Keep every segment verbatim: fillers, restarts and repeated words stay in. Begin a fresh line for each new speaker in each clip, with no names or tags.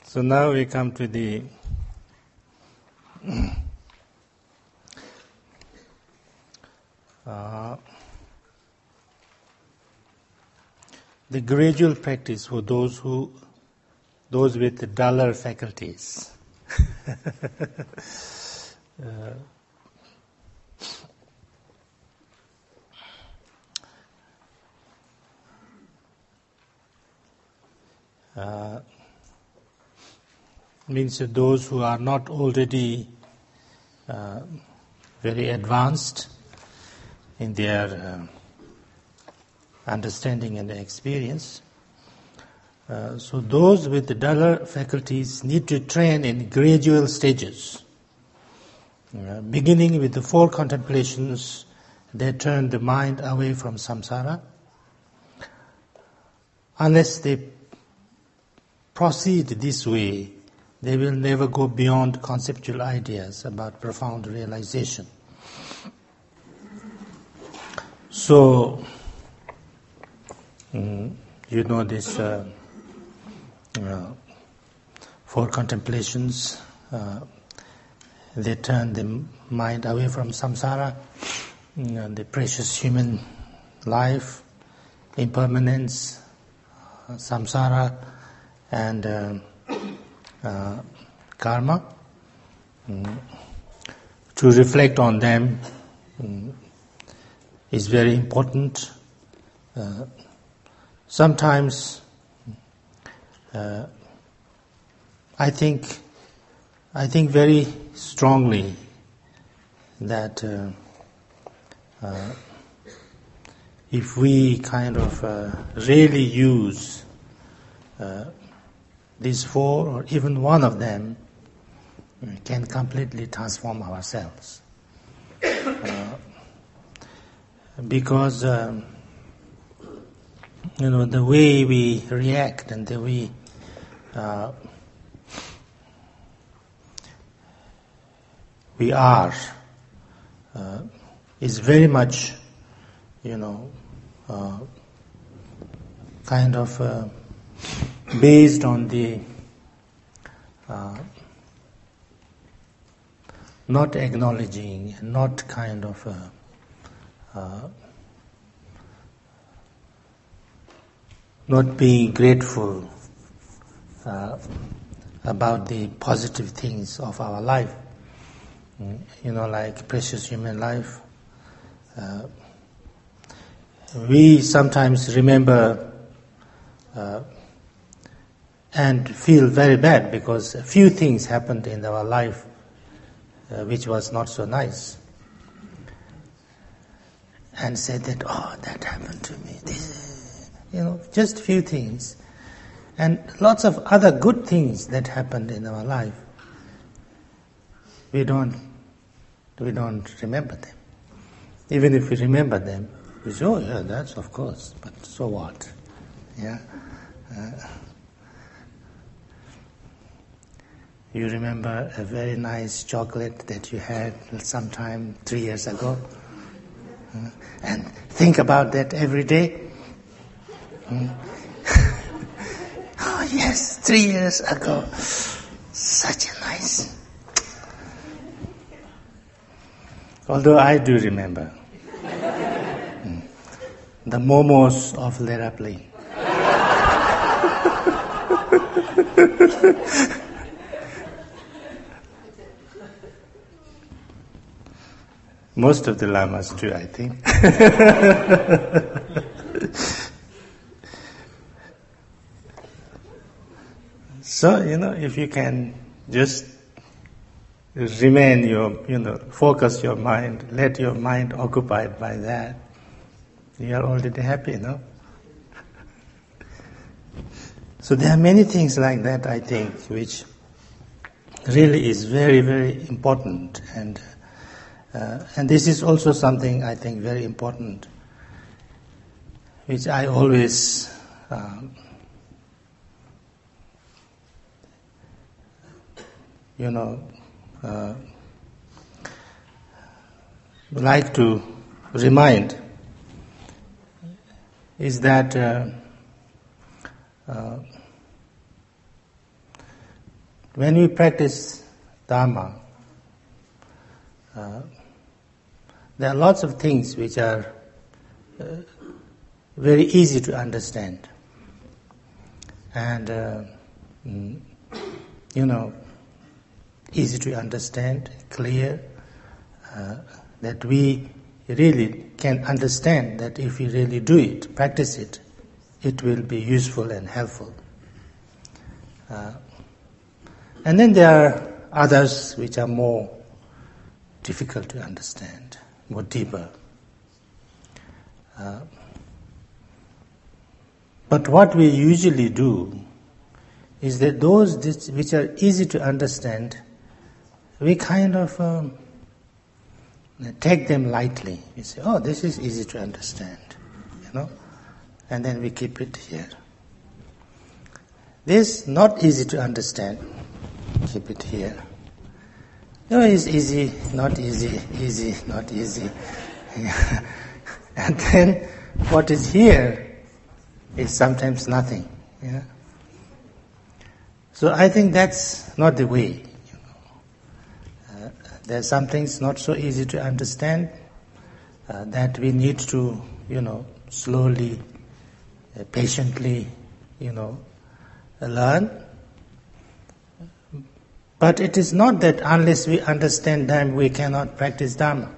So now we come to the uh, the gradual practice for those who those with duller faculties. uh, uh, means that those who are not already uh, very advanced in their uh, understanding and experience. Uh, so those with the duller faculties need to train in gradual stages. Uh, beginning with the four contemplations, they turn the mind away from samsara. Unless they proceed this way, they will never go beyond conceptual ideas about profound realization. So, mm, you know this uh, uh, four contemplations, uh, they turn the mind away from samsara, you know, the precious human life, impermanence, uh, samsara, and uh, uh, karma. Mm. To reflect on them mm, is very important. Uh, sometimes uh, I think I think very strongly that uh, uh, if we kind of uh, really use uh, these four or even one of them, we can completely transform ourselves. Uh, because um, you know the way we react and the way uh, we are uh, is very much, you know, uh, kind of uh, based on the uh, not acknowledging, not kind of uh, uh, not being grateful uh, about the positive things of our life. You know, like precious human life. Uh, we sometimes remember uh, and feel very bad because a few things happened in our life uh, which was not so nice. And said that, oh, that happened to me. This, you know, just a few things. And lots of other good things that happened in our life. We don't, we don't remember them. Even if we remember them, we say, oh yeah, that's of course, but so what? Yeah. Uh, you remember a very nice chocolate that you had sometime three years ago? Uh, and think about that every day. Mm. Oh yes, three years ago, such a nice. Although I do remember mm. the momos of Lerapli. Most of the lamas do, I think. So, you know, if you can just remain your, you know, focus your mind, let your mind occupied by that, you are already happy, no? So there are many things like that, I think, which really is very, very important. And uh, and this is also something, I think, very important, which I always um, you know, uh, like to remind is that uh, uh, when we practice Dharma, uh, there are lots of things which are uh, very easy to understand. And, uh, mm, you know, easy to understand, clear, uh, that we really can understand that if we really do it, practice it, it will be useful and helpful. Uh, and then there are others which are more difficult to understand, more deeper. Uh, but what we usually do is that those which are easy to understand, we kind of um, take them lightly. We say, oh, this is easy to understand, you know, and then we keep it here. This not easy to understand, keep it here. No, it's easy, not easy, easy, not easy. And then what is here is sometimes nothing. Yeah? So I think that's not the way. You know. Uh, there are some things not so easy to understand uh, that we need to, you know, slowly, uh, patiently, you know, learn. But it is not that unless we understand them, we cannot practice Dharma.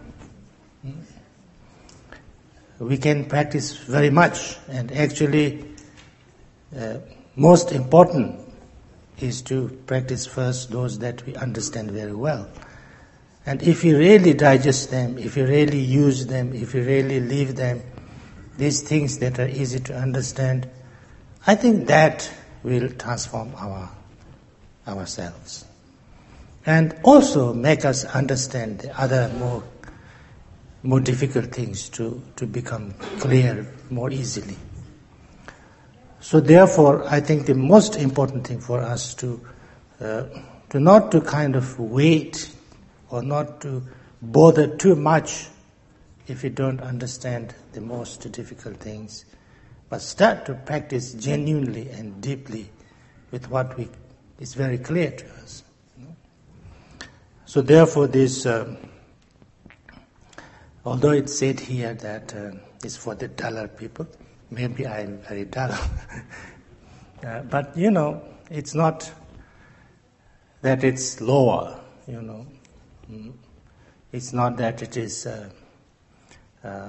We can practice very much, and actually, uh, most important is to practice first those that we understand very well. And if you really digest them, if you really use them, if you really live them, these things that are easy to understand, I think that will transform our ourselves. And also make us understand the other more more difficult things to, to become clear more easily. So therefore, I think the most important thing for us to uh, to not to kind of wait or not to bother too much if we don't understand the most difficult things, but start to practice genuinely and deeply with what we is very clear to us. So therefore, this, uh, although it's said here that uh, it's for the duller people, maybe I am very dull. uh, but, you know, it's not that it's lower, you know. Mm. It's not that it is, uh, uh,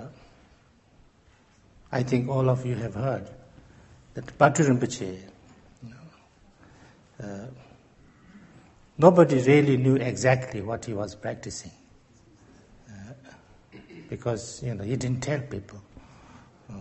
I think all of you have heard, that Batu Rinpoche, you know, uh, nobody really knew exactly what he was practicing uh, because, you know, he didn't tell people. Uh,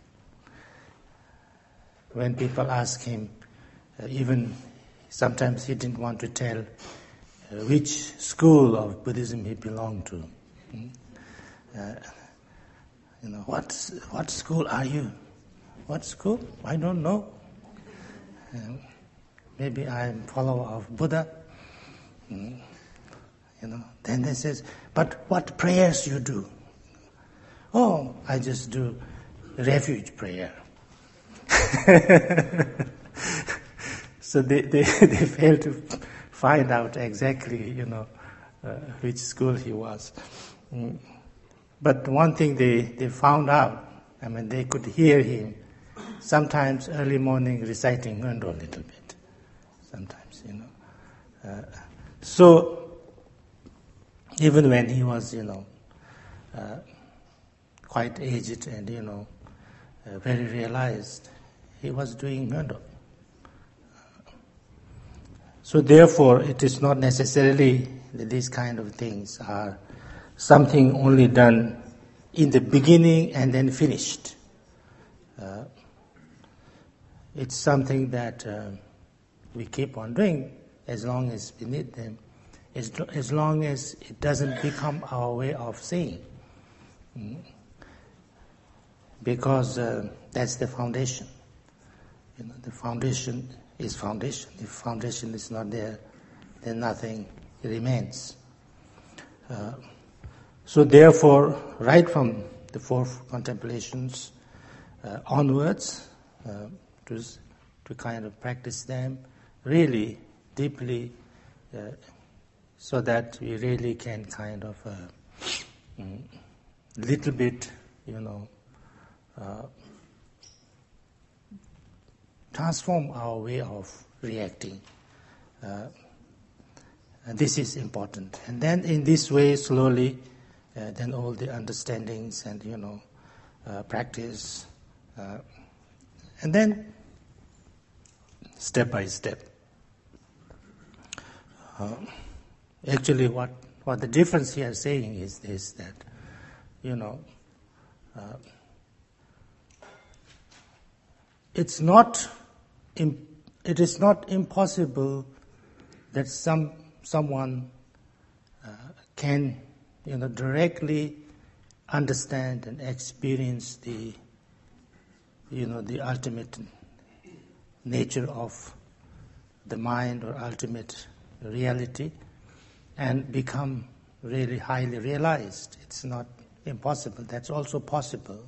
when people ask him, uh, even sometimes he didn't want to tell uh, which school of Buddhism he belonged to. Uh, you know, what what school are you? What school? I don't know. Uh, maybe I'm follower of Buddha. Mm. You know, then they says, but what prayers you do? Oh, I just do refuge prayer. So they, they, they fail to find out exactly, you know, uh, which school he was. Mm. But one thing they, they found out, I mean, they could hear him sometimes early morning reciting Ngöndro a little bit. Sometimes, you know. Uh, So, even when he was, you know, uh, quite aged and, you know, uh, very realized, he was doing Ngöndro. So therefore, it is not necessarily that these kind of things are something only done in the beginning and then finished. Uh, it's something that uh, we keep on doing as long as we need them, as, as long as it doesn't become our way of saying. Mm. Because uh, that's the foundation. You know, the foundation is foundation. If foundation is not there, then nothing remains. Uh, so therefore, right from the four contemplations uh, onwards, uh, to, to kind of practice them, really deeply, uh, so that we really can kind of uh, mm, little bit, you know, uh, transform our way of reacting. Uh, and this is important. And then in this way, slowly, uh, then all the understandings and, you know, uh, practice, uh, and then step by step. Uh, actually, what, what the difference here is saying is this, that, you know, uh, it's not, im- it is not impossible that some someone uh, can, you know, directly understand and experience the, you know, the ultimate nature of the mind or ultimate reality and become really highly realized. It's not impossible. That's also possible.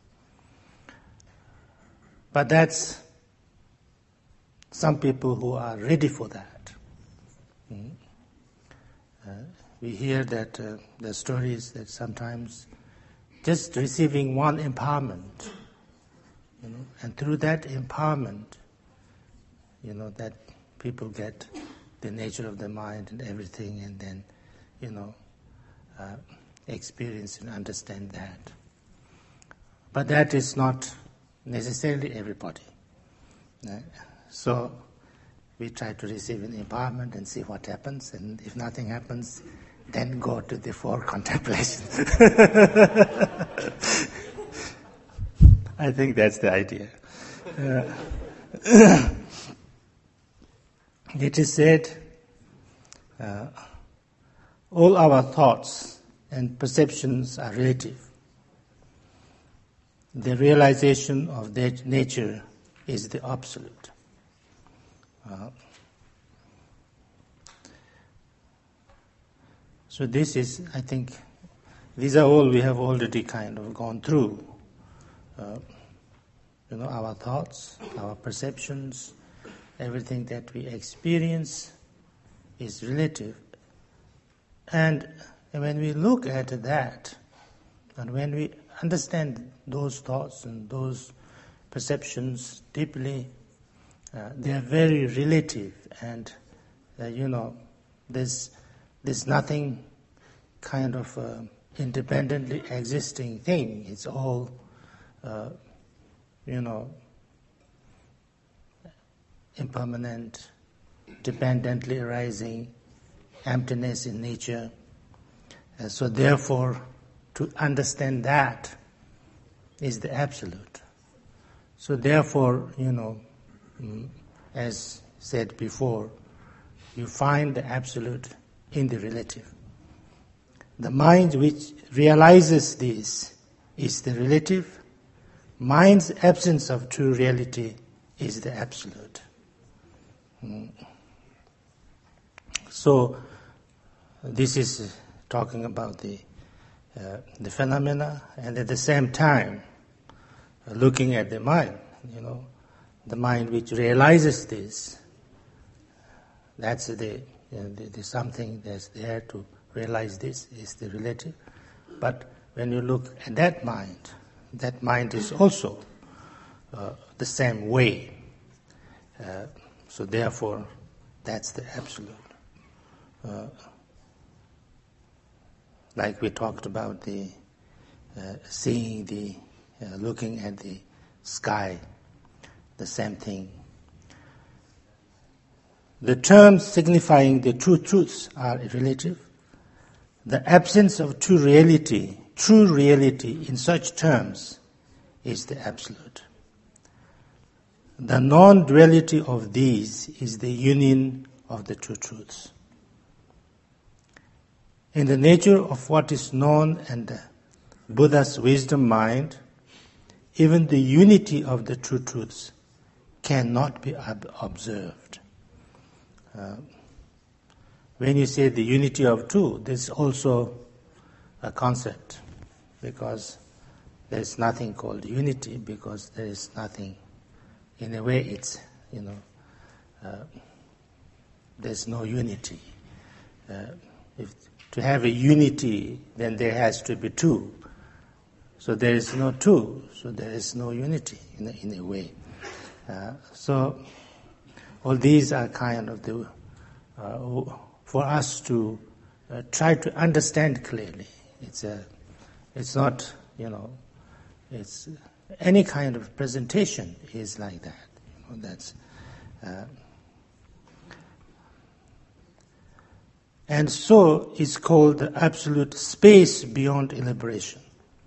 But that's some people who are ready for that. Mm. Uh, we hear that uh, the stories that sometimes just receiving one empowerment, you know, and through that empowerment, you know, that people get the nature of the mind and everything, and then, you know, uh, experience and understand that. But that is not necessarily everybody. Uh, so we try to receive an empowerment and see what happens, and if nothing happens, then go to the four contemplations. I think that's the idea. Uh, it is said, uh, all our thoughts and perceptions are relative. The realization of that nature is the absolute. Uh, so this is, I think, these are all we have already kind of gone through. Uh, you know, our thoughts, our perceptions, everything that we experience is relative. And when we look at that, and when we understand those thoughts and those perceptions deeply, uh, they are very relative, and uh, you know, there's there's nothing kind of uh, independently existing thing. It's all, uh, you know, impermanent, dependently arising, emptiness in nature. Uh, so therefore, to understand that is the absolute. So therefore, you know, mm, as said before, you find the absolute in the relative. The mind which realizes this is the relative. Mind's absence of true reality is the absolute. Mm. So this is talking about the uh, the phenomena, and at the same time uh, looking at the mind. You know, the mind which realizes this. That's the, you know, the, the something that's there to realize this is the relative. But when you look at that mind, that mind is also uh, the same way. Uh, so therefore, that's the absolute. Uh, like we talked about the uh, seeing the, uh, looking at the sky, the same thing. The terms signifying the true truths are relative. The absence of true reality, true reality in such terms is the absolute. The non-duality of these is the union of the true truths. In the nature of what is known and the Buddha's wisdom mind, even the unity of the true truths cannot be ob- observed. Uh, when you say the unity of two, this is also a concept, because there is nothing called unity, because there is nothing. In a way, it's, you know, uh, there's no unity. Uh, if to have a unity, then there has to be two. So there is no two, so there is no unity in a, in a way. Uh, so all these are kind of the uh, for us to uh, try to understand clearly. It's a, it's not, you know, it's any kind of presentation is like that. You know, that's uh, and so it's called the absolute space beyond elaboration.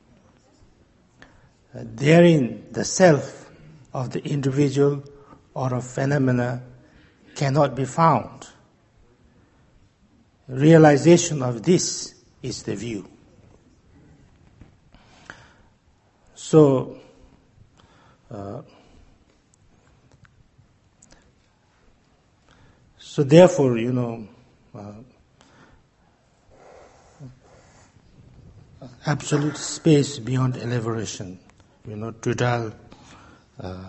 Uh, therein, the self of the individual or of phenomena cannot be found. Realization of this is the view. So, uh, so therefore, you know, uh, absolute space beyond elaboration. You know, total uh,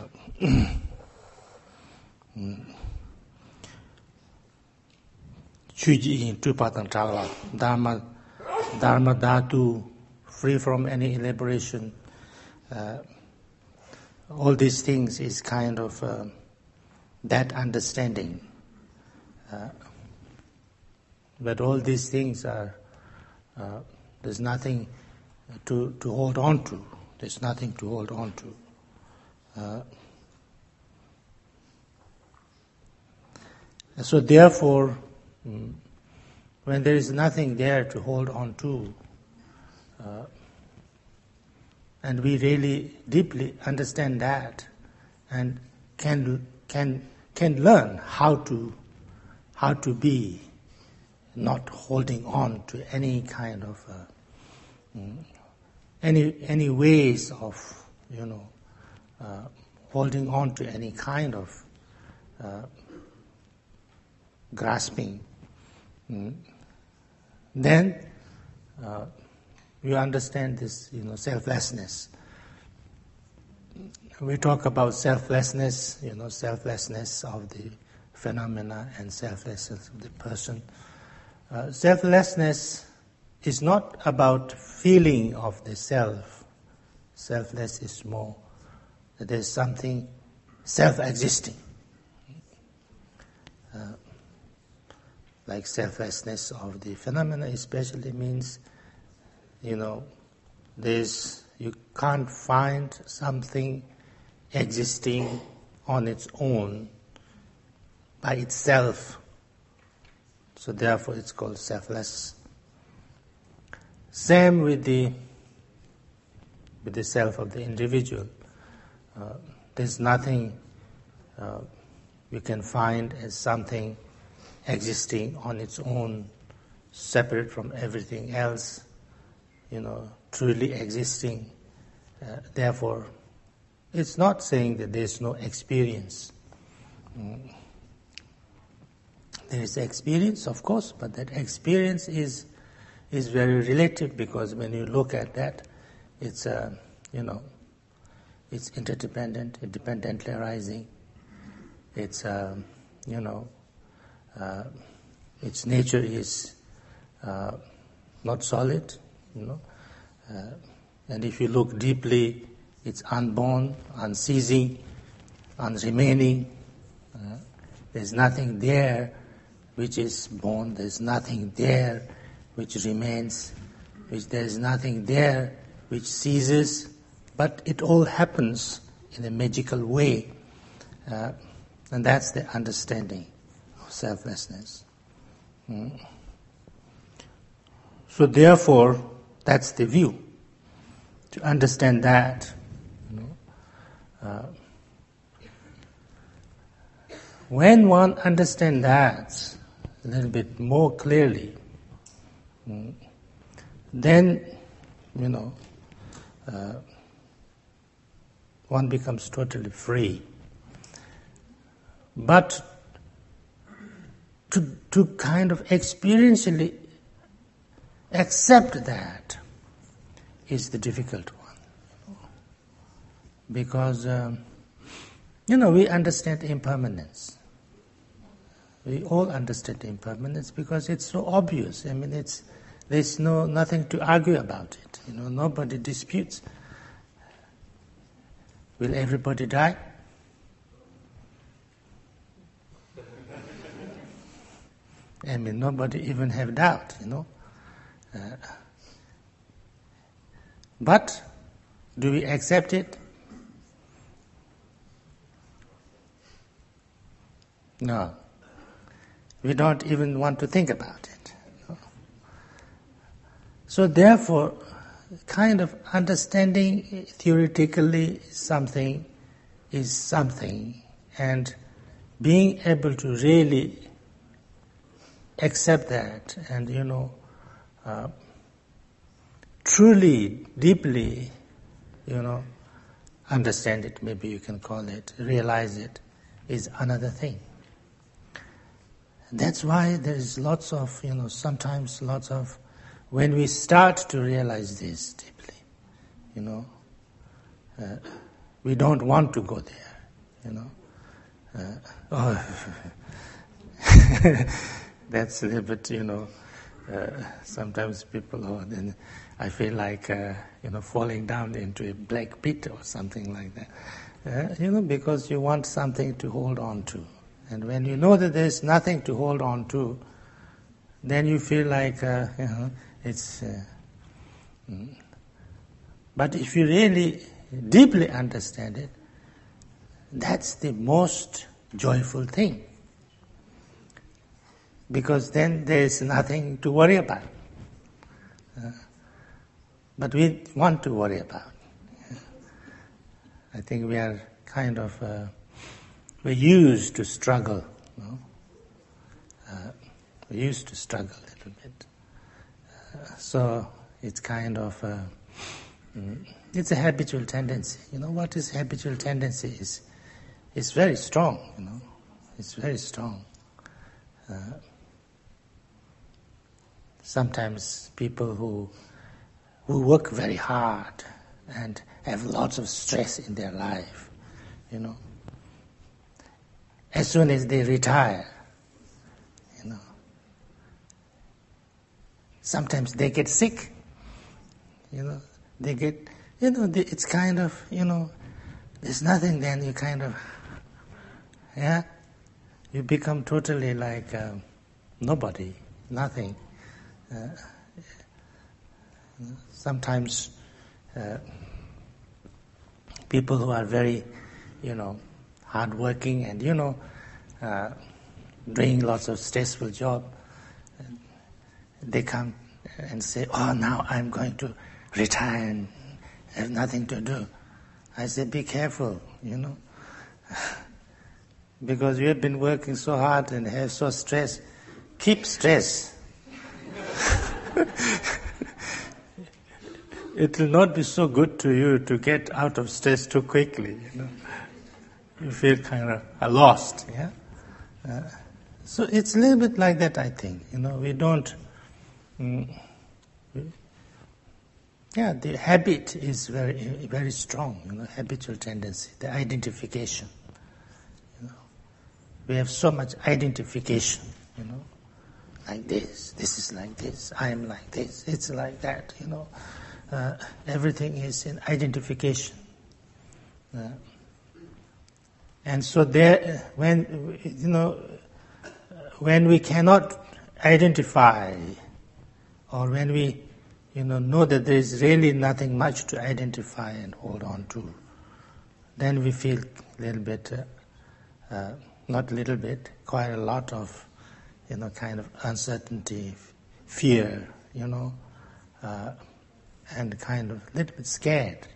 chuji tu patang chagla dharma dharma dhatu, free from any elaboration. Uh, all these things is kind of uh, that understanding. Uh, but all these things are uh, there's nothing to to hold on to. There's nothing to hold on to. Uh, so therefore, mm, when there is nothing there to hold on to, uh, and we really deeply understand that, and can can can learn how to how to be not holding on to any kind of uh, mm, any any ways of, you know, uh, holding on to any kind of uh, grasping, mm, then uh, you understand this, you know, selflessness. We talk about selflessness, you know, selflessness of the phenomena and selflessness of the person. Uh, selflessness is not about feeling of the self. Selfless is more that there's something self-existing. Uh, like selflessness of the phenomena especially means, you know, there's, you can't find something existing on its own by itself. So therefore it's called selfless. Same with the with the self of the individual. Uh, there's nothing uh, you can find as something existing on its own, separate from everything else, you know, truly existing. Uh, therefore, it's not saying that there's no experience. Mm. There is experience, of course, but that experience is is very relative, because when you look at that, it's uh, you know, it's interdependent, independently arising. It's uh, you know, uh, its nature is uh, not solid, you know, uh, and if you look deeply, it's unborn, unceasing, unremaining. Uh, there's nothing there which is born. There's nothing there which remains, which there is nothing there which ceases, but it all happens in a magical way. Uh, and that's the understanding of selflessness. Mm. So therefore, that's the view. To understand that, you know, uh, when one understands that a little bit more clearly, mm, then, you know, uh, one becomes totally free. But to to kind of experientially accept that is the difficult one, because um, you know, we understand impermanence. We all understand impermanence because it's so obvious. I mean, it's there's no nothing to argue about it. You know, nobody disputes. Will everybody die? I mean, nobody even have doubt. You know, uh, but do we accept it? No. We don't even want to think about it. So therefore, kind of understanding theoretically something is something, and being able to really accept that and, you know, uh, truly, deeply, you know, understand it, maybe you can call it, realize it, is another thing. That's why there is lots of, you know, sometimes lots of, when we start to realize this deeply, you know, uh, we don't want to go there, you know. Uh, oh, that's a little bit, you know, uh, sometimes people, oh, then I feel like, uh, you know, falling down into a black pit or something like that. Uh, you know, because you want something to hold on to. And when you know that there's nothing to hold on to, then you feel like, uh, you know, it's... Uh, mm. But if you really deeply understand it, that's the most joyful thing. Because then there's nothing to worry about. Uh, but we want to worry about. Yeah. I think we are kind of... Uh, We're used to struggle, no? uh, we're used to struggle a little bit. Uh, so it's kind of, uh, mm, it's a habitual tendency. You know, what is habitual tendency is, is very strong, you know, it's very strong. Uh, sometimes people who, who work very hard and have lots of stress in their life, you know, as soon as they retire, you know, sometimes they get sick, you know, they get, you know, they, it's kind of, you know, there's nothing, then you kind of, yeah, you become totally like uh, nobody, nothing. Uh, sometimes uh, people who are very, you know, hardworking and, you know, uh, doing lots of stressful job, they come and say, oh, now I'm going to retire and have nothing to do. I say, be careful, you know, because you have been working so hard and have so stress. Keep stress. It will not be so good to you to get out of stress too quickly, you know. You feel kind of lost, yeah? Uh, so it's a little bit like that, I think. You know, we don't... Mm, we, yeah, the habit is very very strong, you know, habitual tendency, the identification. You know, we have so much identification, you know, like this, this is like this, I am like this, it's like that, you know. Uh, everything is in identification. Uh, And so there, when, you know, when we cannot identify, or when we, you know, know that there is really nothing much to identify and hold on to, then we feel a little bit, uh, uh, not a little bit, quite a lot of, you know, kind of uncertainty, fear, you know, uh, and kind of a little bit scared.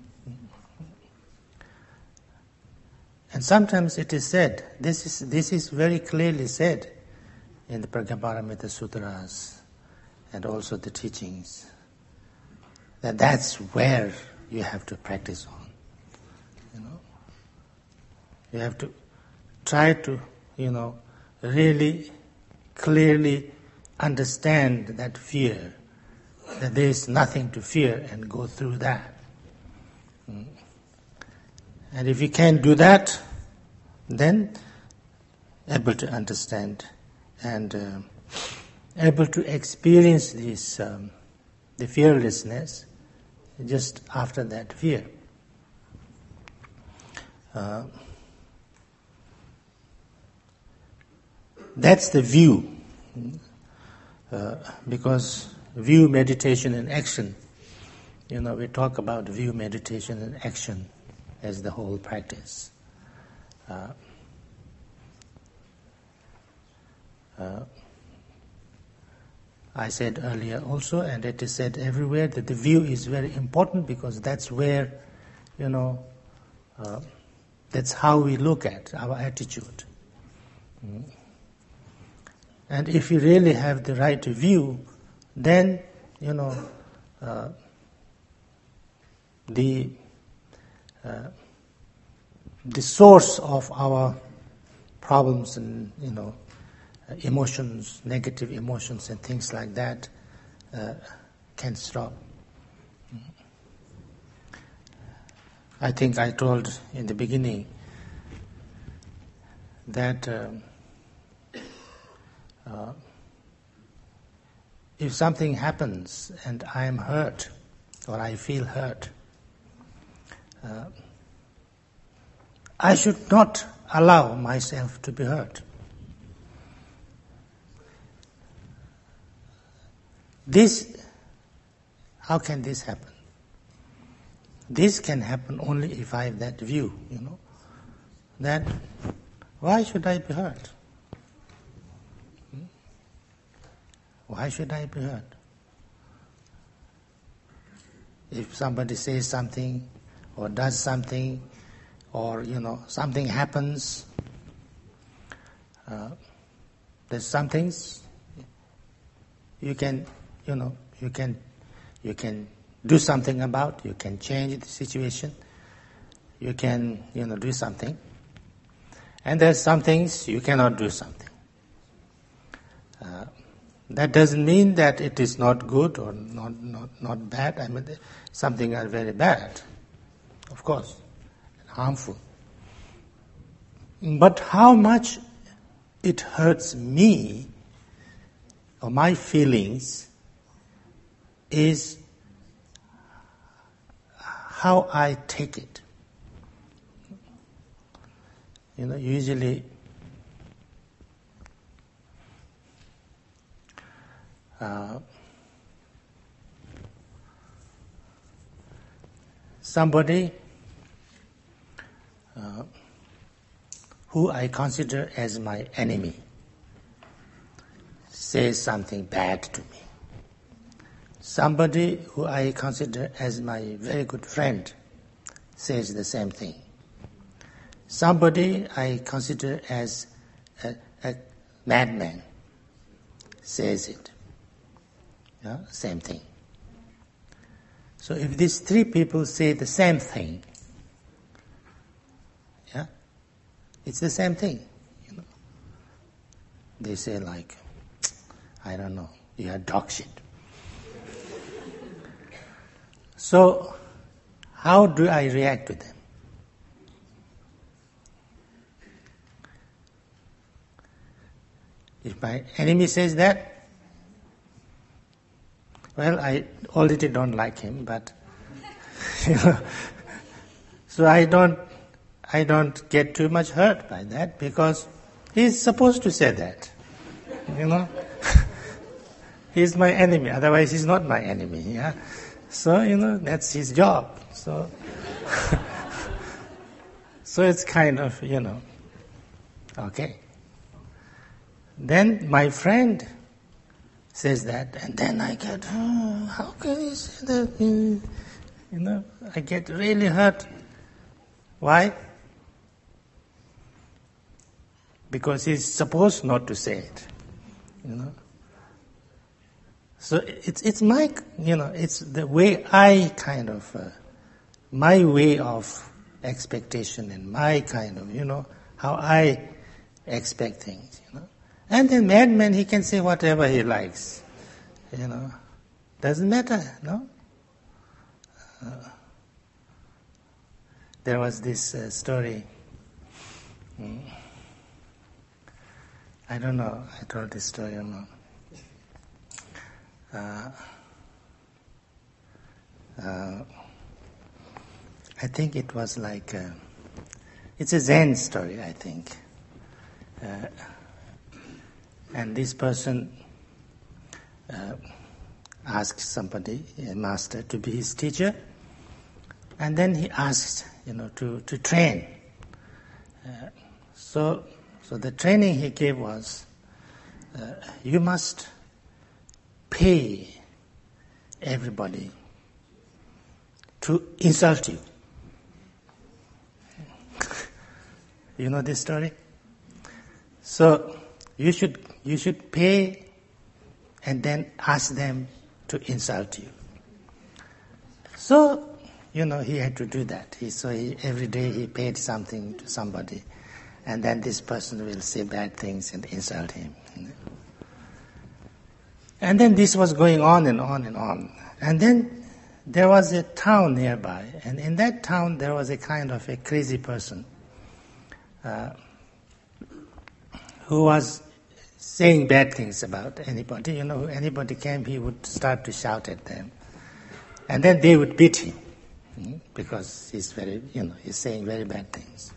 And sometimes it is said, this is this is very clearly said in the Prajnaparamita Sutras and also the teachings, that that's where you have to practice on. You know, you have to try to, you know, really clearly understand that fear, that there is nothing to fear, and go through that. Mm. And if you can't do that, then able to understand and uh, able to experience this, um, the fearlessness just after that fear. Uh, that's the view, uh, because view, meditation and action, you know, we talk about view, meditation and action as the whole practice. Uh, uh, I said earlier also, and it is said everywhere, that the view is very important because that's where, you know, uh, that's how we look at our attitude. Mm. And if you really have the right view, then, you know, uh, the uh, the source of our problems and, you know, emotions, negative emotions and things like that uh, can stop. I think I told in the beginning that um, uh, if something happens and I am hurt or I feel hurt, uh, I should not allow myself to be hurt. This, how can this happen? This can happen only if I have that view, you know, that why should I be hurt? Why should I be hurt? If somebody says something or does something or, you know, something happens, uh, there's some things you can, you know, you can, you can do something about, you can change the situation, you can, you know, do something. And there's some things you cannot do something. Uh, that doesn't mean that it is not good or not, not, not bad. I mean, something are very bad, of course, and harmful. But how much it hurts me or my feelings is how I take it. You know, usually uh, somebody uh, who I consider as my enemy says something bad to me. Somebody who I consider as my very good friend says the same thing. Somebody I consider as a, a madman says it. Yeah, same thing. So if these three people say the same thing, yeah, it's the same thing. You know, they say like, I don't know, you are dog shit. So, how do I react to them? If my enemy says that, well, I already don't like him, but you know, so I don't, I don't get too much hurt by that because he's supposed to say that, you know. He's my enemy, otherwise he's not my enemy. Yeah. So, you know, that's his job. So, so it's kind of, you know, okay. Then my friend says that, and then I get, oh, how can he say that? You know, I get really hurt. Why? Because he's supposed not to say it, you know. So it's it's my, you know, it's the way I kind of, uh, my way of expectation and my kind of, you know, how I expect things, you know. And then madman, he can say whatever he likes, you know. Doesn't matter, no? Uh, there was this uh, story. Mm. I don't know, I told this story or not. Uh, uh, I think it was like, uh, it's a Zen story, I think. Uh, and this person uh, asked somebody, a master, to be his teacher. And then he asked, you know, to, to train. Uh, so, so the training he gave was, uh, you must pay everybody to insult you. You know this story? So you should you should pay and then ask them to insult you. So, you know, he had to do that. He, so he, every day he paid something to somebody, and then this person will say bad things and insult him. And then this was going on and on and on. And then there was a town nearby, and in that town there was a kind of a crazy person uh, who was saying bad things about anybody. You know, anybody came, he would start to shout at them. And then they would beat him, because he's very, you know, he's saying very bad things.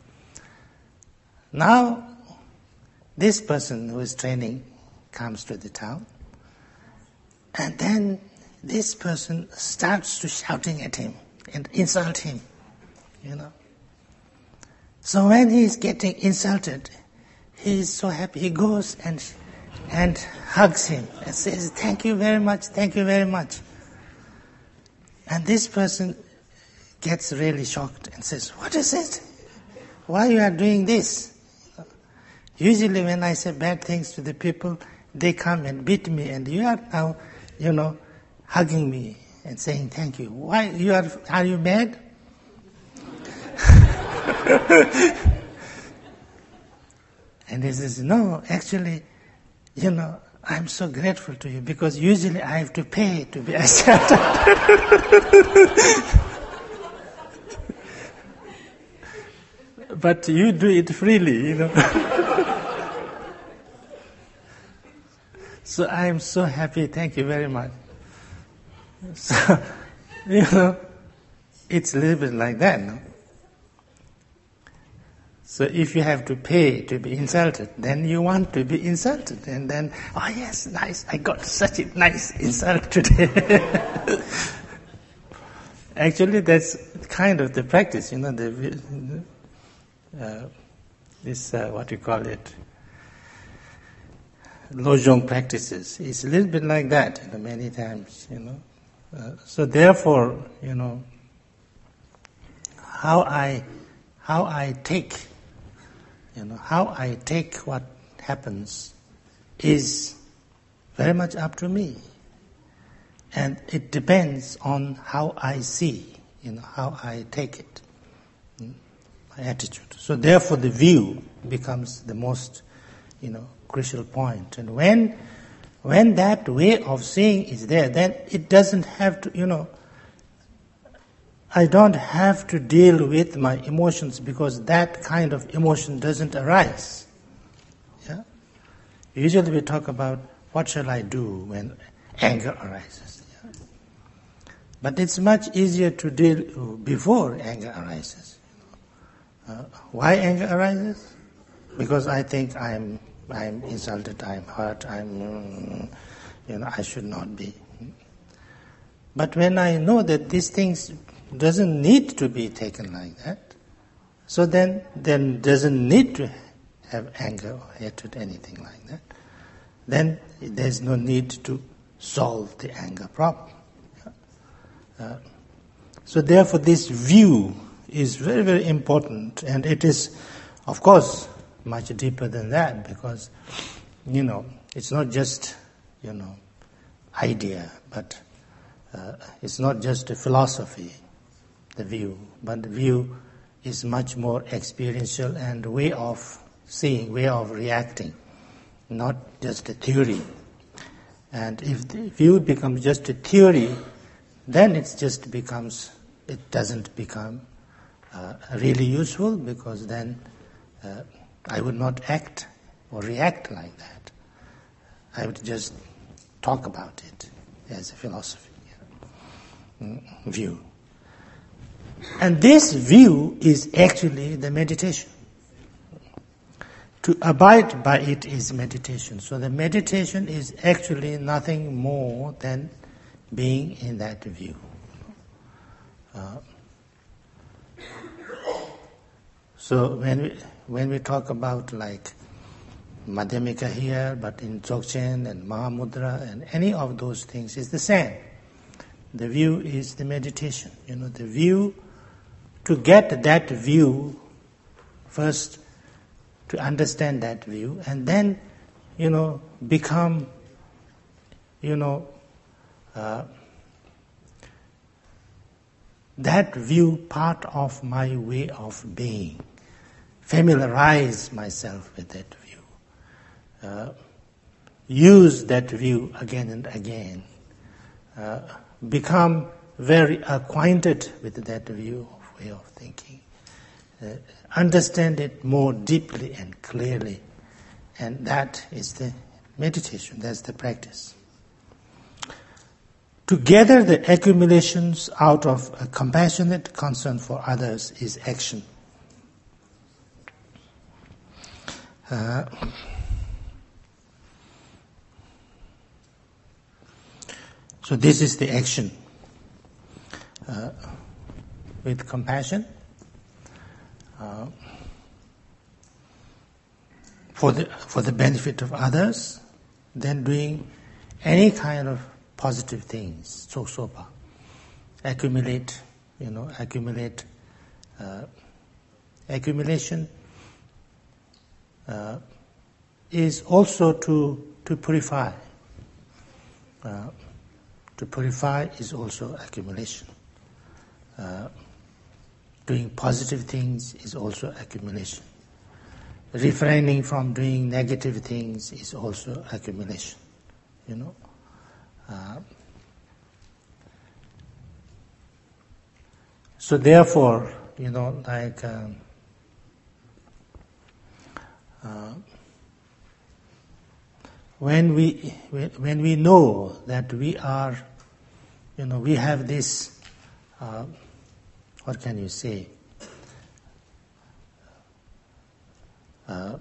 Now, this person who is training comes to the town, and then this person starts to shouting at him and insult him, you know. So when he is getting insulted, he is so happy. He goes and and hugs him and says, "Thank you very much, thank you very much." And this person gets really shocked and says, "What is it? Why you are doing this?" Usually when I say bad things to the people, they come and beat me, and you are now, you know, hugging me and saying thank you. Why you are are you mad? And he says, "No, actually, you know, I'm so grateful to you, because usually I have to pay to be accepted." But you do it freely, you know. So I am so happy, thank you very much. So, you know, it's a little bit like that, no? So if you have to pay to be insulted, then you want to be insulted. And then, oh yes, nice, I got such a nice insult today. Actually, that's kind of the practice, you know, the, uh, this, uh, what you call it, Lojong practices. It's a little bit like that, you know, many times, you know. Uh, so therefore, you know, how I, how I take, you know, how I take what happens is very much up to me. And it depends on how I see, you know, how I take it, my attitude. So therefore the view becomes the most, you know, crucial point. And when when that way of seeing is there, then it doesn't have to, you know, I don't have to deal with my emotions, because that kind of emotion doesn't arise. Yeah? Usually we talk about what shall I do when anger arises. Yeah? But it's much easier to deal before anger arises. Uh, why anger arises? Because I think I'm I'm insulted, I'm hurt, I'm, you know, I should not be. But when I know that these things doesn't need to be taken like that, so then then doesn't need to have anger or hatred, anything like that, then there's no need to solve the anger problem. Uh, so therefore this view is very, very important, and it is, of course, much deeper than that, because, you know, it's not just, you know, idea, but uh, it's not just a philosophy, the view, but the view is much more experiential and way of seeing, way of reacting, not just a theory. And if the view becomes just a theory, then it just becomes, it doesn't become uh, really useful, because then uh, I would not act or react like that. I would just talk about it as a philosophy, you know, view. And this view is actually the meditation. To abide by it is meditation. So the meditation is actually nothing more than being in that view. Uh, so when we when we talk about like Madhyamika here, but in Dzogchen and Mahamudra and any of those things is the same. The view is the meditation. You know, the view, to get that view, first to understand that view, and then, you know, become, you know, uh, that view part of my way of being. Familiarize myself with that view. Uh, use that view again and again. Uh, become very acquainted with that view of way of thinking. Uh, understand it more deeply and clearly. And that is the meditation, that's the practice. To gather the accumulations out of a compassionate concern for others is action. Uh, so this is the action. Uh, with compassion, uh, for the for the benefit of others, then doing any kind of positive things, sosopa, accumulate, you know, accumulate, uh, accumulation uh, is also to to purify. Uh, to purify is also accumulation. Uh, doing positive things is also accumulation. Refraining from doing negative things is also accumulation. You know. Uh, so therefore, you know, like um, uh, when we when we know that we are, you know, we have this, uh, what can you say? Uh,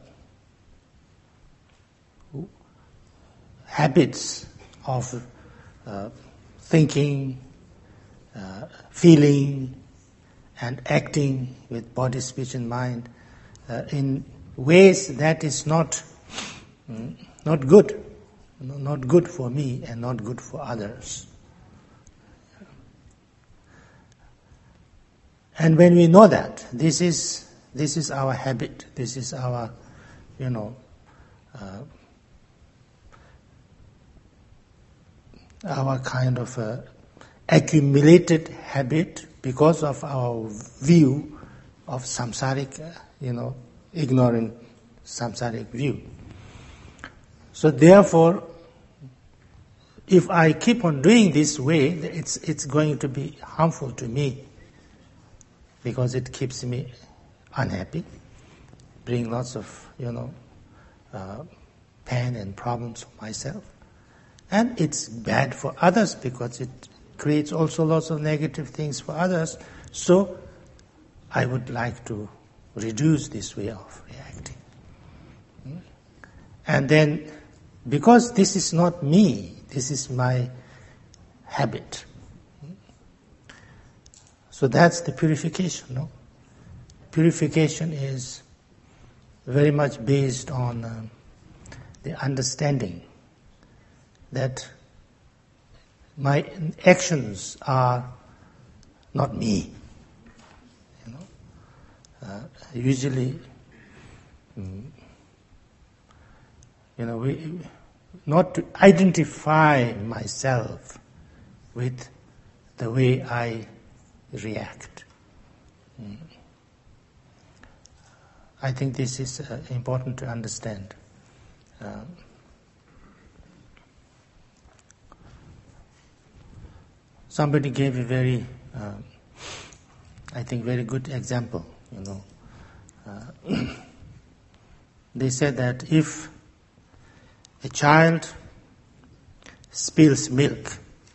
habits of Uh, thinking, uh, feeling, and acting with body, speech, and mind uh, in ways that is not mm, not good, not good for me and not good for others. And when we know that, this is this is our habit, this is our, you know, uh, our kind of uh, accumulated habit because of our view of samsaric, uh, you know, ignorant samsaric view. So therefore, if I keep on doing this way, it's it's going to be harmful to me because it keeps me unhappy, bring lots of, you know, uh, pain and problems for myself. And it's bad for others because it creates also lots of negative things for others. So I would like to reduce this way of reacting. And then, because this is not me, this is my habit. So that's the purification, no? Purification is very much based on uh, the understanding that my actions are not me. You know, uh, usually, um, you know, we not to identify myself with the way I react. Mm. I think this is uh, important to understand. Um, Somebody gave a very, uh, I think, very good example. You know, uh, they said that if a child spills milk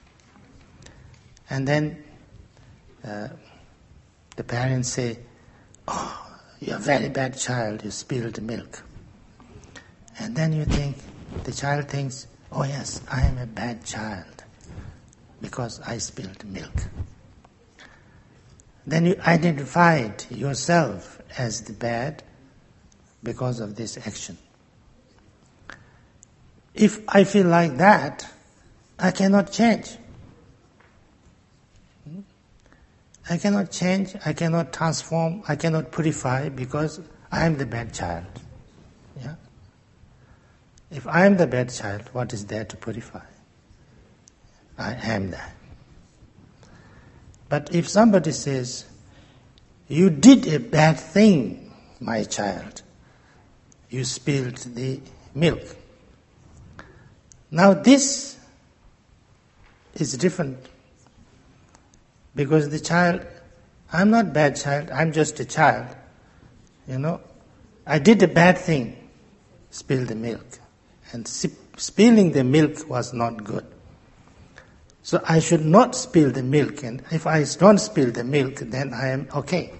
and then uh, the parents say, "Oh, you're a very bad child, you spilled milk." And then you think, the child thinks, "Oh yes, I am a bad child because I spilled milk." Then you identified yourself as the bad because of this action. If I feel like that, I cannot change. I cannot change, I cannot transform, I cannot purify because I am the bad child. Yeah? If I am the bad child, what is there to purify? I am that. But if somebody says, "You did a bad thing, my child. You spilled the milk." Now this is different. Because the child, I'm not bad child, I'm just a child. You know, I did a bad thing, spilled the milk. And sip, spilling the milk was not good. So I should not spill the milk, and if I don't spill the milk, then I am okay.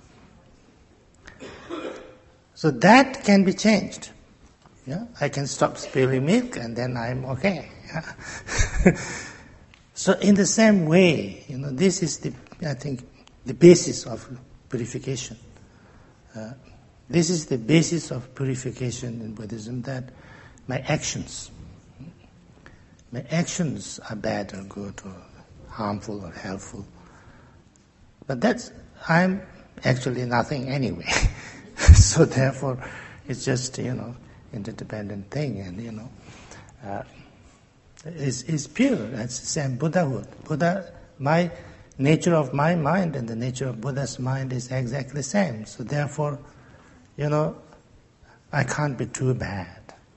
So that can be changed. Yeah? I can stop spilling milk and then I am okay. Yeah? So in the same way, you know, this is the, I think, the basis of purification. Uh, this is the basis of purification in Buddhism, that my actions, my actions are bad or good or harmful or helpful. But that's, I'm actually nothing anyway. So therefore, it's just, you know, interdependent thing, and, you know, uh, is is pure. That's the same Buddhahood. Buddha, my nature of my mind and the nature of Buddha's mind is exactly the same. So therefore, you know, I can't be too bad.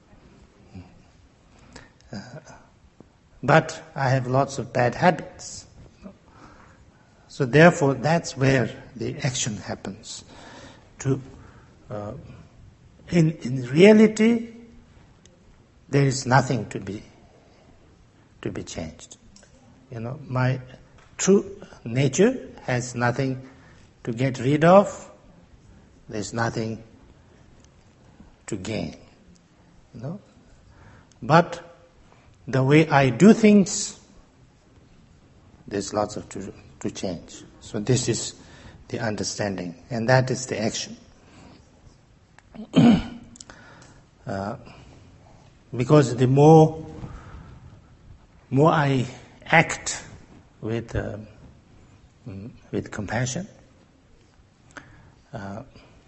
Uh, but I have lots of bad habits. So therefore, that's where the action happens. To uh, in in reality, there is nothing to be to be changed. You know, my true nature has nothing to get rid of. There's nothing to gain. You know, but the way I do things, there's lots of to to change. So this is the understanding, and that is the action. uh, because the more more I act with uh, with compassion, uh,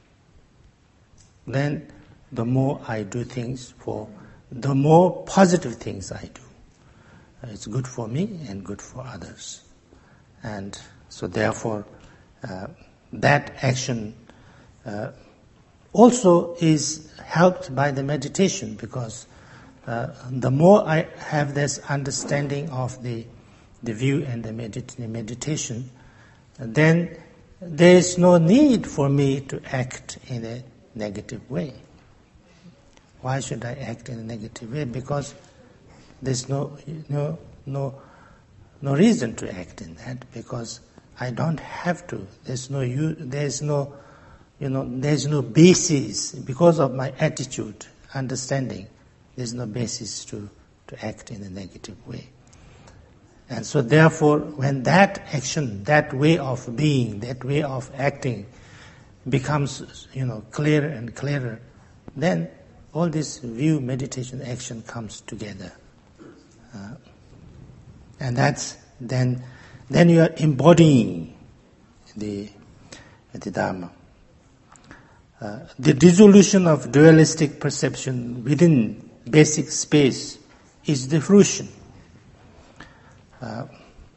then the more I do things for, the more positive things I do. Uh, it's good for me and good for others. And so therefore, uh, that action uh, also is helped by the meditation, because uh, the more I have this understanding of the the view and the medit- meditation, then there is no need for me to act in a negative way. Why should I act in a negative way? Because there's no no no no reason to act in that, because I don't have to. There's no there's no you know there's no basis, because of my attitude, understanding. There's no basis to, to act in a negative way. And so therefore, when that action, that way of being, that way of acting becomes, you know, clearer and clearer, then all this view, meditation, action comes together. Uh, and that's, then then you are embodying the, the Dharma. Uh, the dissolution of dualistic perception within basic space is the fruition. Uh,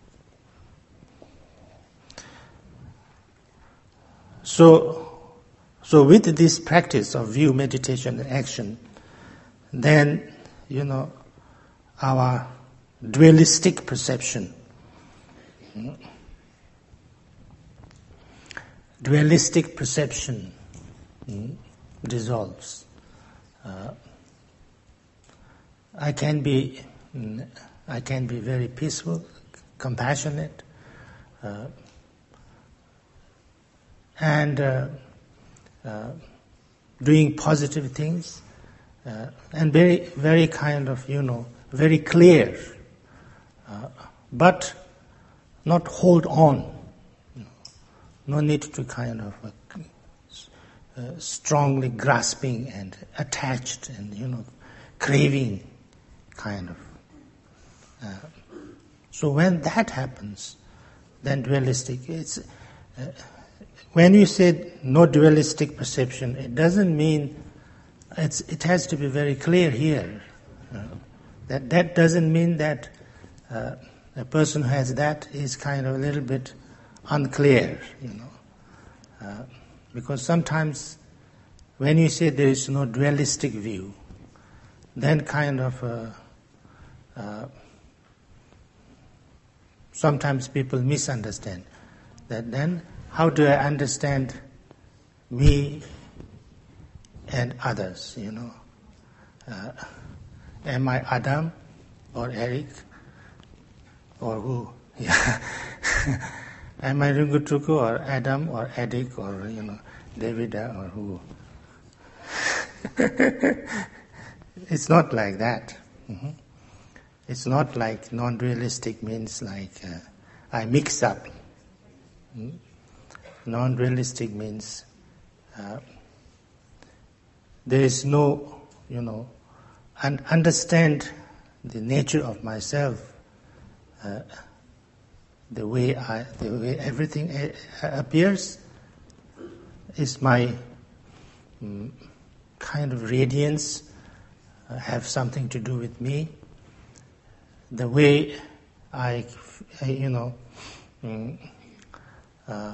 so, so with this practice of view, meditation, and action, then, you know, our dualistic perception, dualistic perception mm, dissolves. Uh, I can be, I can be very peaceful, compassionate, uh, and uh, uh, doing positive things, uh, and very, very kind of, you know, very clear, uh, but not hold on. No need to kind of uh, uh, strongly grasping and attached and, you know, craving kind of. Uh, so when that happens, then dualistic, it's, uh, when you say no dualistic perception, it doesn't mean, it's, it has to be very clear here. Uh, that, that doesn't mean that uh, a person who has that is kind of a little bit unclear, you know. Uh, because sometimes when you say there is no dualistic view, then kind of uh, uh, sometimes people misunderstand that. Then how do I understand me and others, you know? Uh, am I Adam or Eric or who? Yeah. Am I Rinpoche or Adam or Edik or, you know, Davida or who? It's not like that. Mm-hmm. It's not like non-dualistic means like uh, I mix up. Mm-hmm. Non-dualistic means uh, there is no, you know, and understand the nature of myself. Uh, The way I, the way everything appears is my um, kind of radiance, uh, have something to do with me. The way I, I you know, um, uh,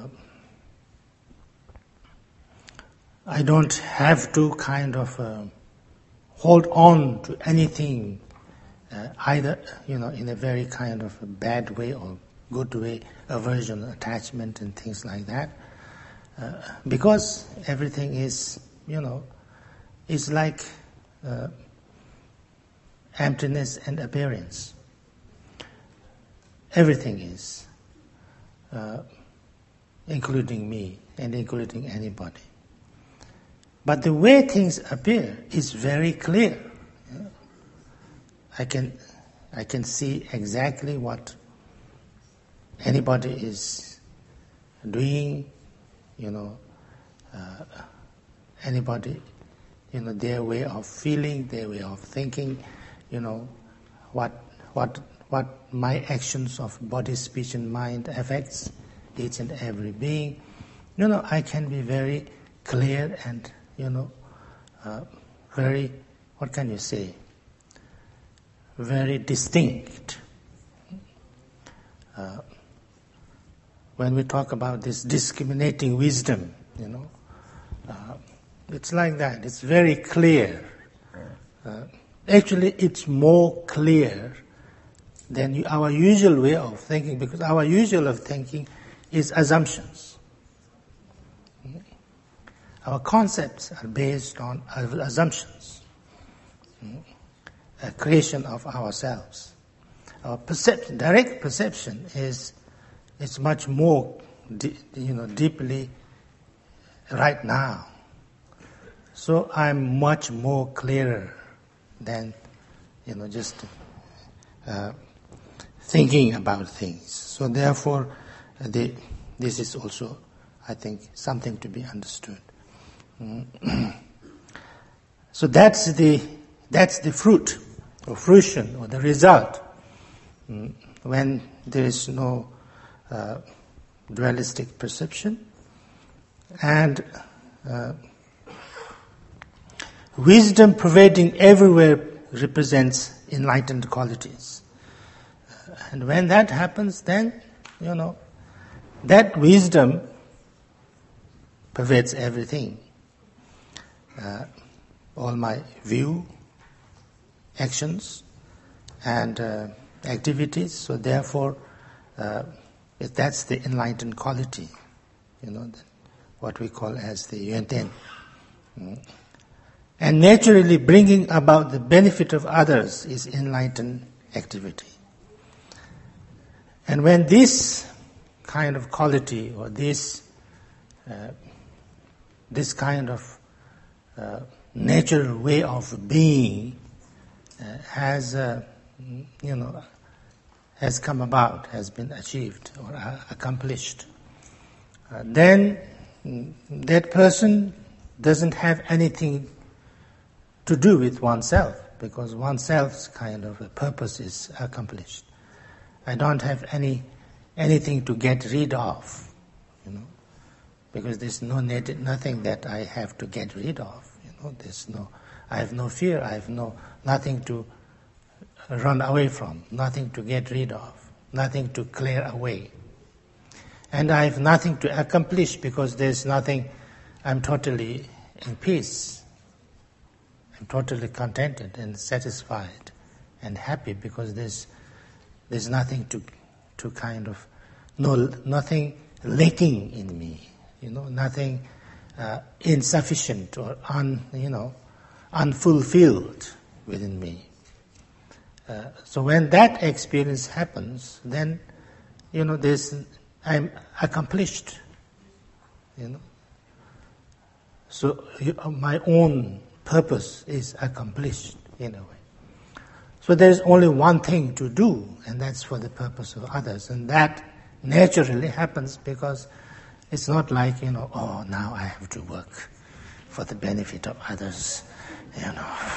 I don't have to kind of uh, hold on to anything, uh, either, you know, in a very kind of a bad way or good way, aversion, attachment, and things like that. Uh, because everything is, you know, is like uh, emptiness and appearance. Everything is, uh, including me and including anybody. But the way things appear is very clear. Yeah? I can, I can see exactly what anybody is doing, you know, uh, anybody, you know, their way of feeling, their way of thinking, you know, what what what my actions of body, speech, and mind affects each and every being. You know, I can be very clear and, you know, uh, very, what can you say, very distinct. Uh, When we talk about this discriminating wisdom, you know, uh, it's like that. It's very clear. Uh, actually, it's more clear than you, our usual way of thinking, because our usual of thinking is assumptions. Our concepts are based on assumptions, a creation of ourselves. Our perception, direct perception is It's much more, you know, deeply right now. So I'm much more clearer than, you know, just uh, thinking about things. So therefore, the, this is also, I think, something to be understood. Mm. So that's the that's the fruit, or fruition, or the result. Mm. When there is no Uh, dualistic perception, and uh, wisdom pervading everywhere represents enlightened qualities. Uh, and when that happens, then, you know, that wisdom pervades everything. Uh, all my view, actions, and uh, activities. So therefore, uh, If that's the enlightened quality, you know, what we call as the Yuan Ten. And naturally bringing about the benefit of others is enlightened activity. And when this kind of quality or this uh, this kind of uh, natural way of being uh, has uh, you know has come about, has been achieved or uh, accomplished, uh, then that person doesn't have anything to do with oneself, because oneself's kind of a purpose is accomplished. I don't have any anything to get rid of, you know, because there's no net, nothing that I have to get rid of. You know, there's no, I have no fear. I have no nothing to run away from, nothing to get rid of, nothing to clear away, and I have nothing to accomplish because there's nothing. I'm totally in peace. I'm totally contented and satisfied and happy because there's there's nothing to to kind of no nothing lacking in me, you know, nothing uh, insufficient or un you know unfulfilled within me. Uh, so when that experience happens, then you know there's I'm accomplished, you know. So my own purpose is accomplished in a way. So there is only one thing to do, and that's for the purpose of others. And that naturally happens because it's not like, you know, oh, now I have to work for the benefit of others, you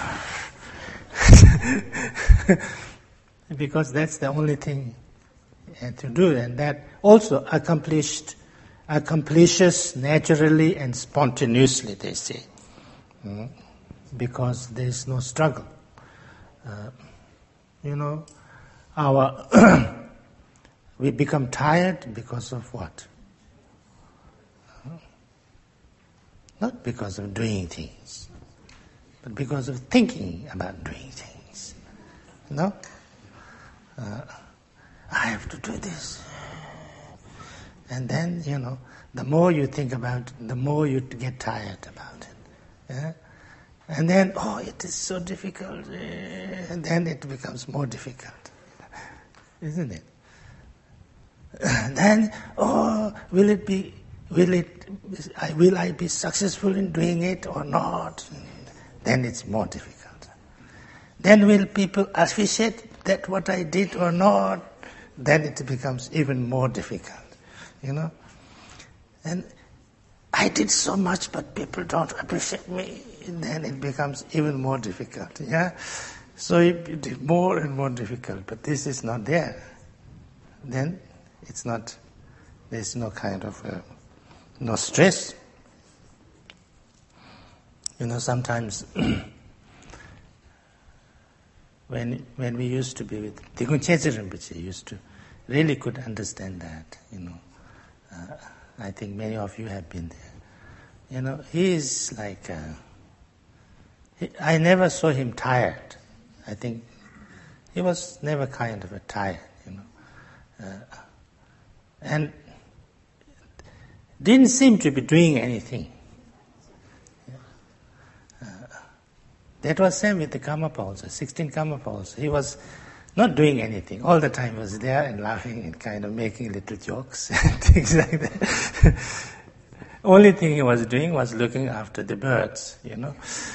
know. Because that's the only thing to do, and that also accomplished, accomplishes naturally and spontaneously, they say. Mm-hmm. Because there is no struggle. Uh, you know, our we become tired because of what? Uh, not because of doing things, but because of thinking about doing things. You know? Uh, I have to do this. And then, you know, the more you think about it, the more you get tired about it. Yeah? And then, oh, it is so difficult. And then it becomes more difficult. Isn't it? And then, oh, will it be, will it, will I be successful in doing it or not? Then it's more difficult. Then will people appreciate that what I did or not? Then it becomes even more difficult, you know. And I did so much, but people don't appreciate me. And then it becomes even more difficult, yeah? So it is more and more difficult, but this is not there. Then it's not, there's no kind of, uh, no stress. You know, sometimes when when we used to be with Tigun Chense Rinpoche, used to, really could understand that, you know. Uh, I think many of you have been there. You know, he is like, uh, he, I never saw him tired. I think he was never kind of a tired, you know. Uh, and didn't seem to be doing anything. Uh, that was same with the Karmapa also, sixteen Karmapa also. He was not doing anything. All the time he was there and laughing and kind of making little jokes and things like that. Only thing he was doing was looking after the birds, you know.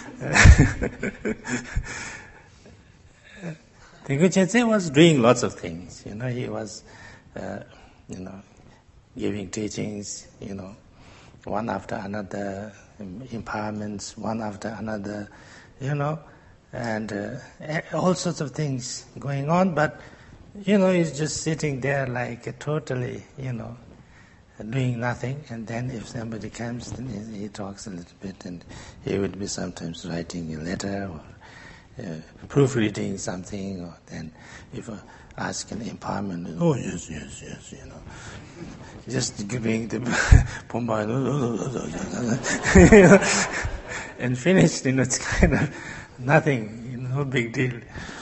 Tigun Chense was doing lots of things, you know. He was, uh, you know, giving teachings, you know, one after another, empowerments, one after another, you know, and uh, all sorts of things going on. But, you know, he's just sitting there like a totally, you know, doing nothing. And then if somebody comes, then he, he talks a little bit, and he would be sometimes writing a letter or uh, proofreading something, or then if uh, ask an empowerment, oh yes, yes, yes, you know, just giving the pomba, you know, and finished. You know, it's kind of nothing, you know, no big deal.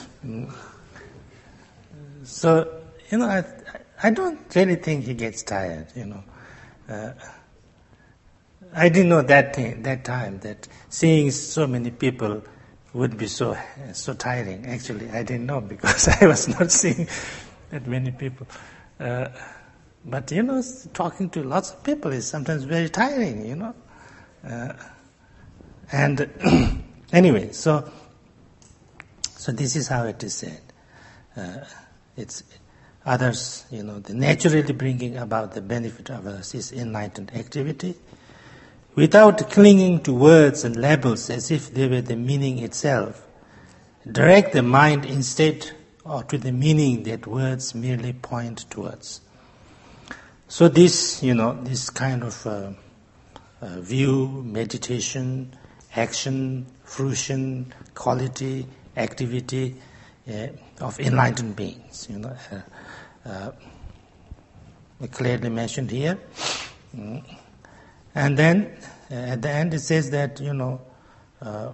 So, you know, I I don't really think he gets tired. You know, uh, I didn't know that thing, that time that seeing so many people would be so so tiring. Actually, I didn't know because I was not seeing that many people. Uh, but you know, talking to lots of people is sometimes very tiring. You know, uh, and anyway, so so this is how it is said. Uh, it's others, you know, the naturally bringing about the benefit of others is enlightened activity, without clinging to words and labels as if they were the meaning itself. Direct the mind instead or to the meaning that words merely point towards. So this, you know, this kind of uh, uh, view, meditation, action, fruition, quality, activity uh, of enlightened beings, you know, uh, uh, clearly mentioned here. Mm. And then uh, at the end it says that, you know, uh,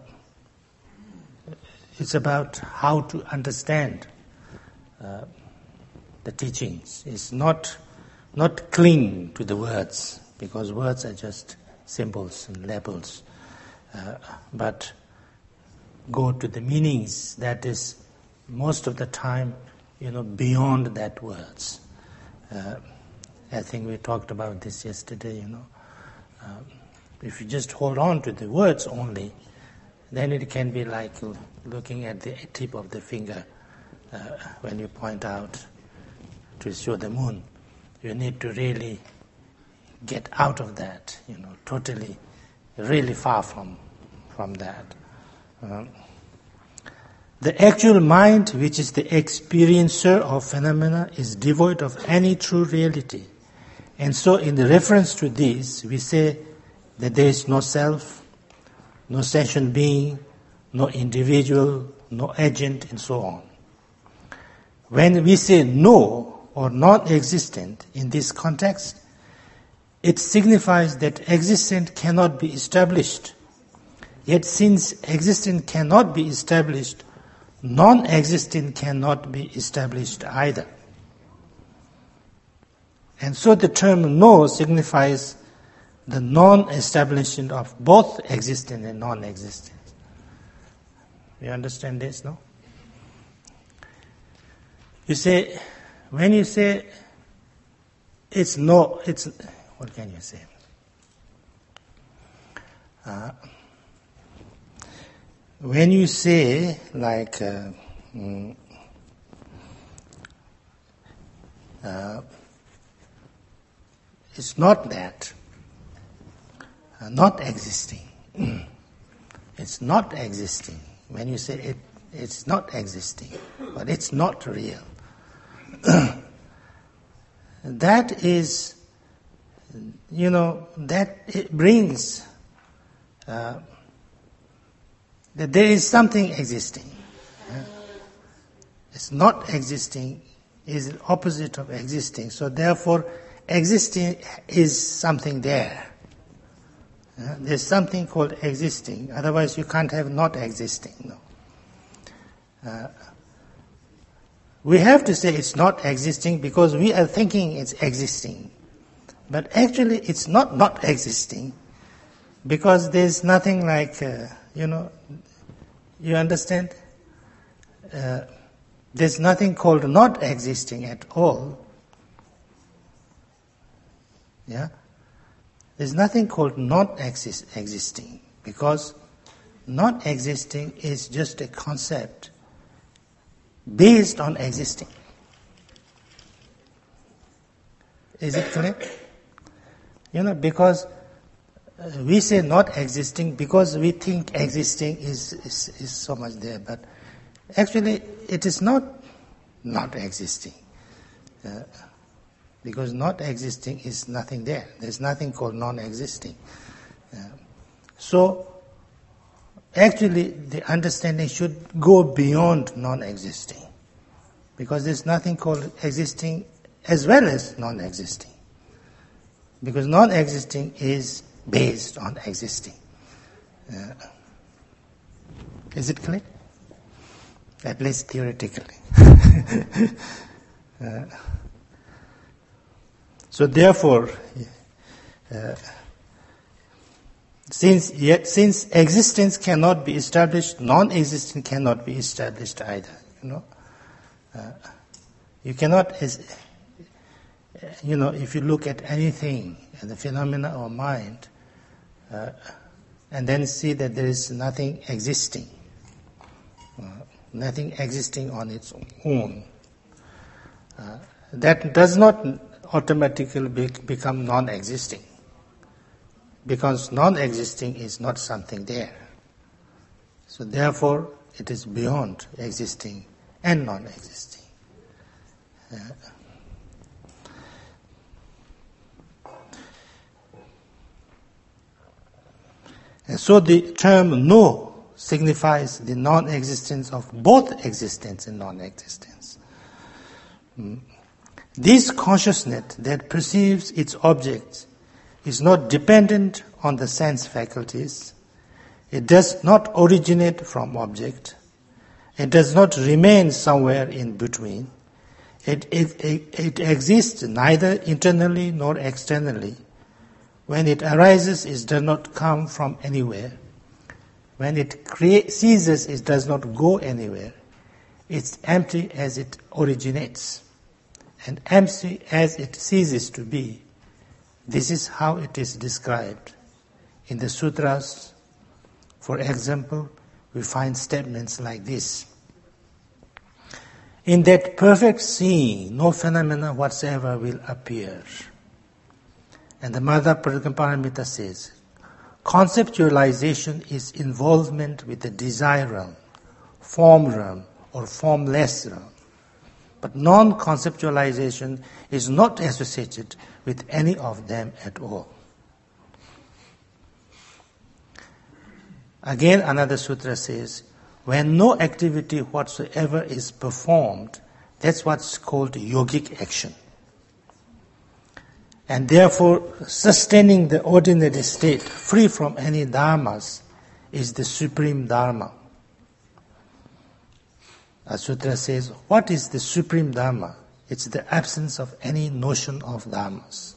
it's about how to understand uh, the teachings. It's not not cling to the words, because words are just symbols and labels, uh, but go to the meanings that is most of the time, you know, beyond that words. Uh, I think we talked about this yesterday, you know. Uh, if you just hold on to the words only, then it can be like looking at the tip of the finger uh, when you point out to show the moon. You need to really get out of that, you know, totally, really far from from that. Um, the actual mind, which is the experiencer of phenomena, is devoid of any true reality. And so in the reference to this, we say that there is no self, no sentient being, no individual, no agent, and so on. When we say no or non-existent in this context, it signifies that existence cannot be established. Yet since existence cannot be established, non-existent cannot be established either. And so the term no signifies the non-establishment of both existence and non-existence. You understand this, no? You say, when you say it's no, it's, what can you say? Uh, when you say, like, uh, mm, uh, it's not that, uh, not existing. It's not existing. When you say it, it's not existing, but it's not real. That is, you know, that it brings uh, that there is something existing. Uh, it's not existing is the opposite of existing. So therefore, existing is something there. Uh, there's something called existing. Otherwise, you can't have not existing. No. Uh, we have to say it's not existing because we are thinking it's existing. But actually, it's not not existing because there's nothing like, uh, you know, you understand? Uh, there's nothing called not existing at all. Yeah? There's nothing called not exist, existing because not existing is just a concept based on existing. Is it clear? You know, because uh, we say not existing because we think existing is, is, is so much there, but actually it is not not existing. Uh, because not existing is nothing there. There's nothing called non-existing. Uh, so, actually the understanding should go beyond non-existing. Because there's nothing called existing as well as non-existing. Because non-existing is based on existing. Uh, is it clear? At least theoretically. uh, So therefore, uh, Since yet, since existence cannot be established, non-existence cannot be established either. You know, uh, you cannot, as, you know, if you look at anything, the phenomena of mind, uh, and then see that there is nothing existing, uh, nothing existing on its own, uh, that does not automatically be, become non-existing. Because non-existing is not something there. So therefore, it is beyond existing and non-existing. Uh, and so the term no signifies the non-existence of both existence and non-existence. Mm. This consciousness that perceives its objects is not dependent on the sense faculties. It does not originate from object. It does not remain somewhere in between. It, it, it, it exists neither internally nor externally. When it arises, it does not come from anywhere. When it crea- ceases, it does not go anywhere. It's empty as it originates, and empty as it ceases to be. This is how it is described. In the sutras, for example, we find statements like this. In that perfect seeing, no phenomena whatsoever will appear. And the Mother Prajnaparamita says, conceptualization is involvement with the desire realm, form realm, or formless realm. But non-conceptualization is not associated with any of them at all. Again, another sutra says, when no activity whatsoever is performed, that's what's called yogic action. And therefore, sustaining the ordinary state, free from any dharmas, is the supreme dharma. A sutra says, what is the supreme dharma? It's the absence of any notion of dharmas.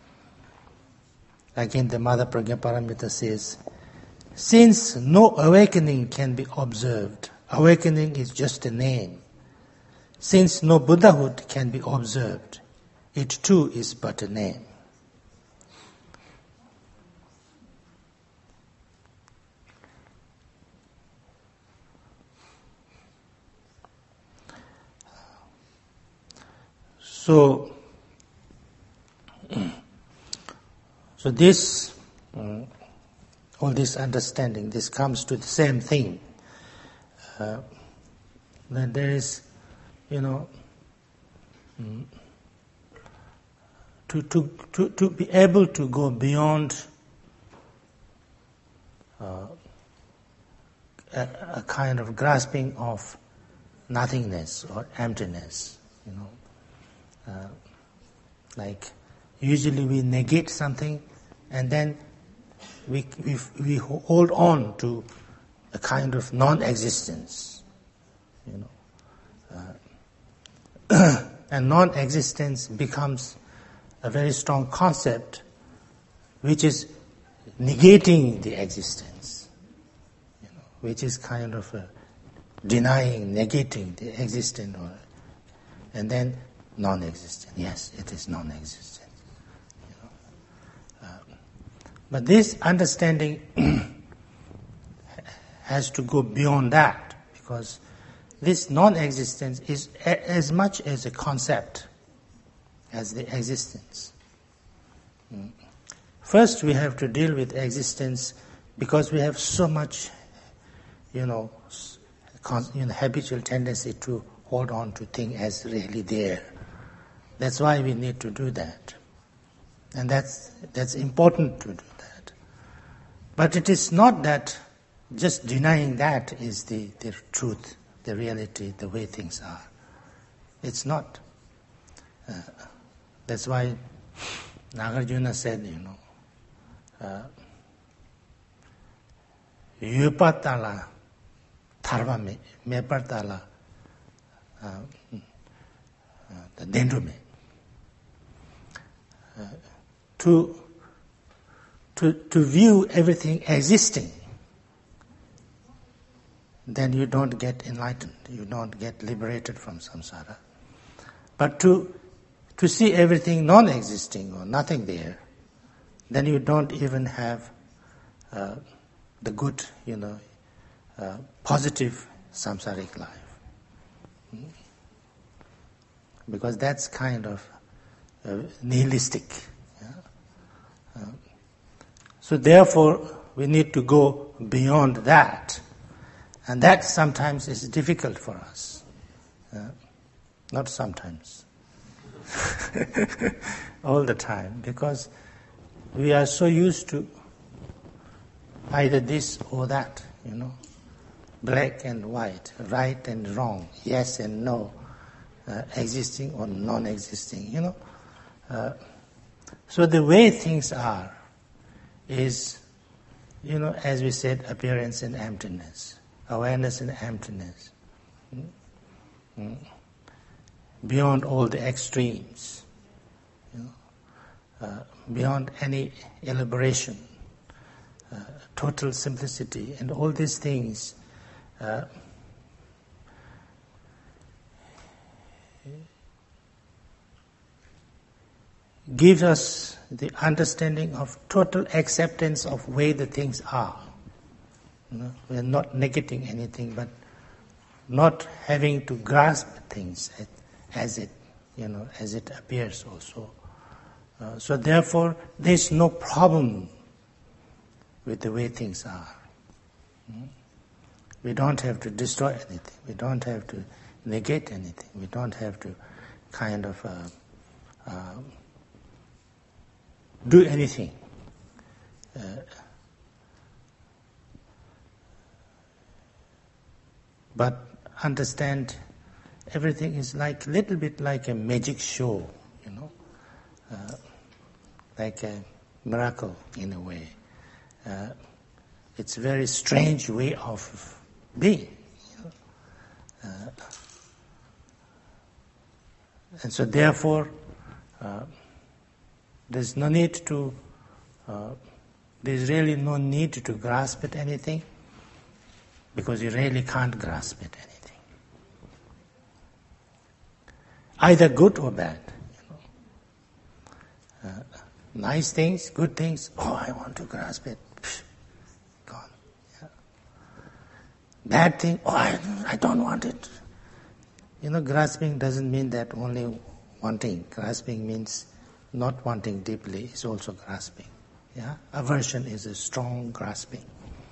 Again, the Mother Prajnaparamita says, since no awakening can be observed, awakening is just a name. Since no Buddhahood can be observed, it too is but a name. So, so this, um, all this understanding, this comes to the same thing. Uh, that there is, you know, um, to, to, to, to be able to go beyond uh, a, a kind of grasping of nothingness or emptiness, you know. Uh, like usually we negate something and then we, we we hold on to a kind of non-existence, you know, uh, and non-existence becomes a very strong concept, which is negating the existence, you know, which is kind of a denying, negating the existence, or, and then non-existent. Yes, it is non-existent. You know. uh, but this understanding has to go beyond that, because this non-existence is a, as much as a concept as the existence. Mm. First, we have to deal with existence because we have so much, you know, con- you know habitual tendency to hold on to things as really there. That's why we need to do that. And that's that's important to do that. But it is not that just denying that is the, the truth, the reality, the way things are. It's not. Uh, that's why Nagarjuna said, you know, Yupatala Tharva me, Mepatala the Dendrume. Uh, to, to to, to view everything existing, then you don't get enlightened, you don't get liberated from samsara. But to to see everything non-existing or nothing there, then you don't even have uh, the good, you know, uh, positive samsaric life. Hmm? Because that's kind of uh, nihilistic. Yeah? Uh, so therefore, we need to go beyond that. And that sometimes is difficult for us. Uh, not sometimes. All the time. Because we are so used to either this or that, you know. Black and white, right and wrong, yes and no, uh, existing or non-existing, you know. Uh, so the way things are is, you know, as we said, appearance and emptiness. Awareness and emptiness. Mm. Beyond all the extremes. You know, uh, beyond any elaboration. Uh, total simplicity and all these things uh, give us the understanding of total acceptance of way the things are. You know, we are not negating anything, but not having to grasp things as, as it, you know, as it appears also. Uh, so therefore, there is no problem with the way things are. Hmm? We don't have to destroy anything. We don't have to negate anything. We don't have to kind of uh, uh, do anything. Uh, but understand everything is like a little bit like a magic show, you know, uh, like a miracle in a way. Uh, it's a very strange way of being. You know? uh, and so therefore, uh, there's no need to, uh, there's really no need to grasp at anything, because you really can't grasp at anything. Either good or bad. You know? Uh, nice things, good things, oh, I want to grasp it. Psh, gone. Yeah. Bad thing, oh, I, I don't want it. You know, grasping doesn't mean that only wanting. Grasping means not wanting deeply is also grasping. Yeah? Aversion is a strong grasping.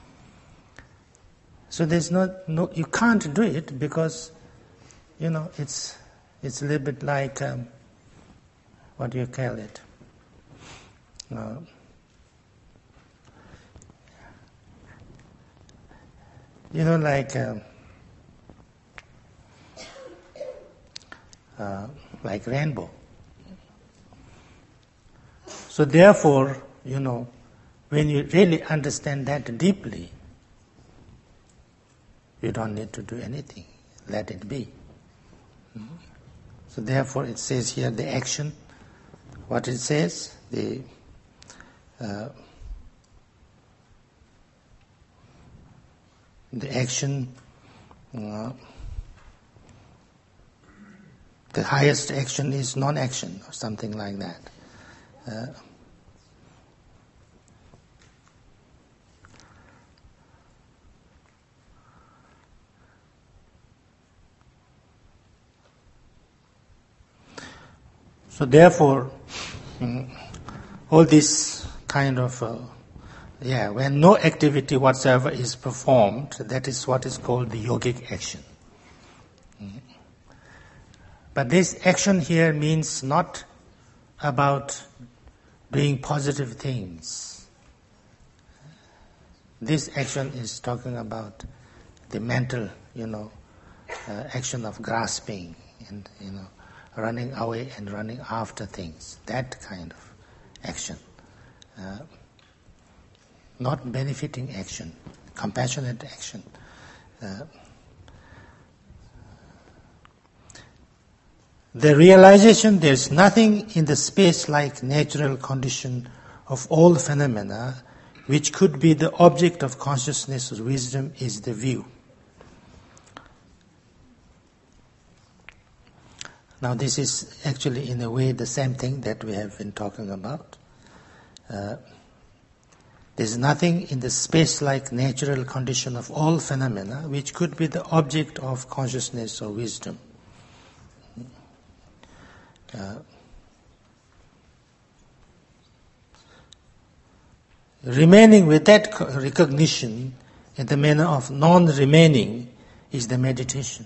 So there's no, no, you can't do it because, you know, it's it's a little bit like, um, what do you call it? Uh, you know, like, uh, uh, like rainbow. So therefore, you know, when you really understand that deeply, you don't need to do anything. Let it be. Mm-hmm. So therefore it says here the action, what it says, the uh, the action, uh, the highest action is non-action or something like that. Uh, So therefore, mm, all this kind of, uh, yeah, when no activity whatsoever is performed, that is what is called the yogic action. Mm. But this action here means not about doing positive things. This action is talking about the mental, you know, uh, action of grasping and, you know, running away and running after things, that kind of action. Uh, not benefiting action, compassionate action. Uh, the realization there's nothing in the space like natural condition of all phenomena, which could be the object of consciousness or wisdom, is the view. Now this is actually in a way the same thing that we have been talking about. Uh, there is nothing in the space-like natural condition of all phenomena which could be the object of consciousness or wisdom. Uh, remaining with that recognition in the manner of non-remaining is the meditation.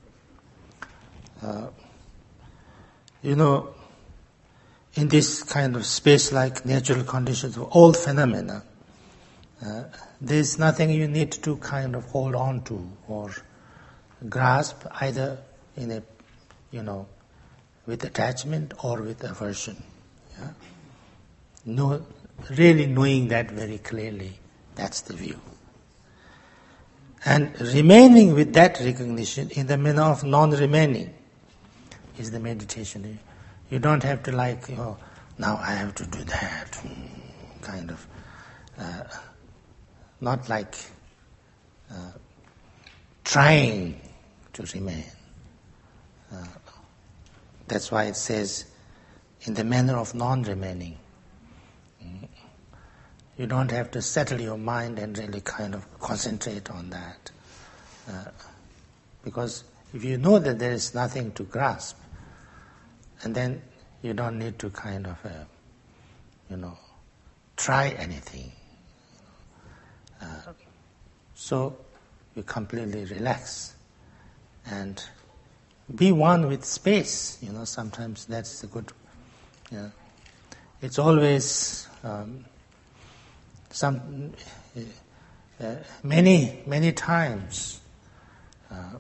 Uh, You know, in this kind of space-like natural conditions of all phenomena, uh, there is nothing you need to kind of hold on to or grasp, either in a, you know, with attachment or with aversion. Yeah? No, really knowing that very clearly, that's the view. And remaining with that recognition in the manner of non-remaining is the meditation. You don't have to like, you know, now I have to do that, kind of, uh, not like uh, trying to remain. Uh, that's why it says, in the manner of non-remaining. You don't have to settle your mind and really kind of concentrate on that. Uh, because if you know that there is nothing to grasp, and then you don't need to kind of, uh, you know, try anything. Uh, so you completely relax and be one with space. You know, sometimes that's the good. You know, it's always um, some uh, uh, many many times. Uh,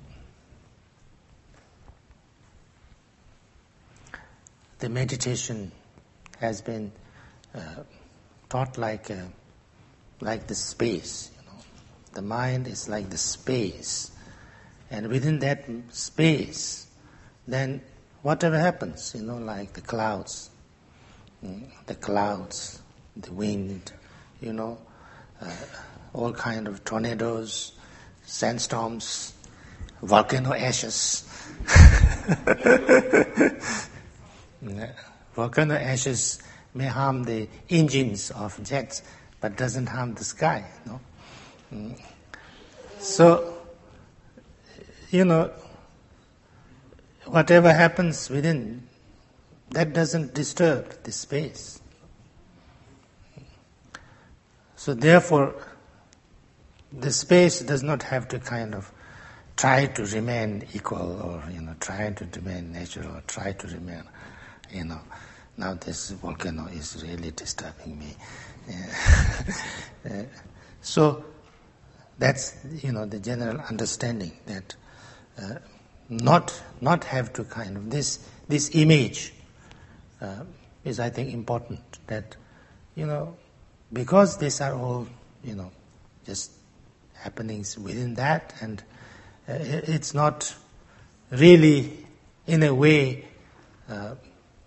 The meditation has been uh, taught like a, like the space. You know, the mind is like the space, and within that space, then whatever happens, you know, like the clouds, the clouds, the wind, you know, uh, all kind of tornadoes, sandstorms, volcano ashes. Volcano ashes may harm the engines of jets, but doesn't harm the sky. No? Mm. So, you know, whatever happens within, that doesn't disturb the space. So therefore, the space does not have to kind of try to remain equal or, you know, try to remain natural or try to remain, you know, now this volcano is really disturbing me. uh, so that's, you know, the general understanding that uh, not not have to kind of, this this image uh, is, I think, important, that, you know, because these are all, you know, just happenings within that, and uh, it's not really, in a way, uh,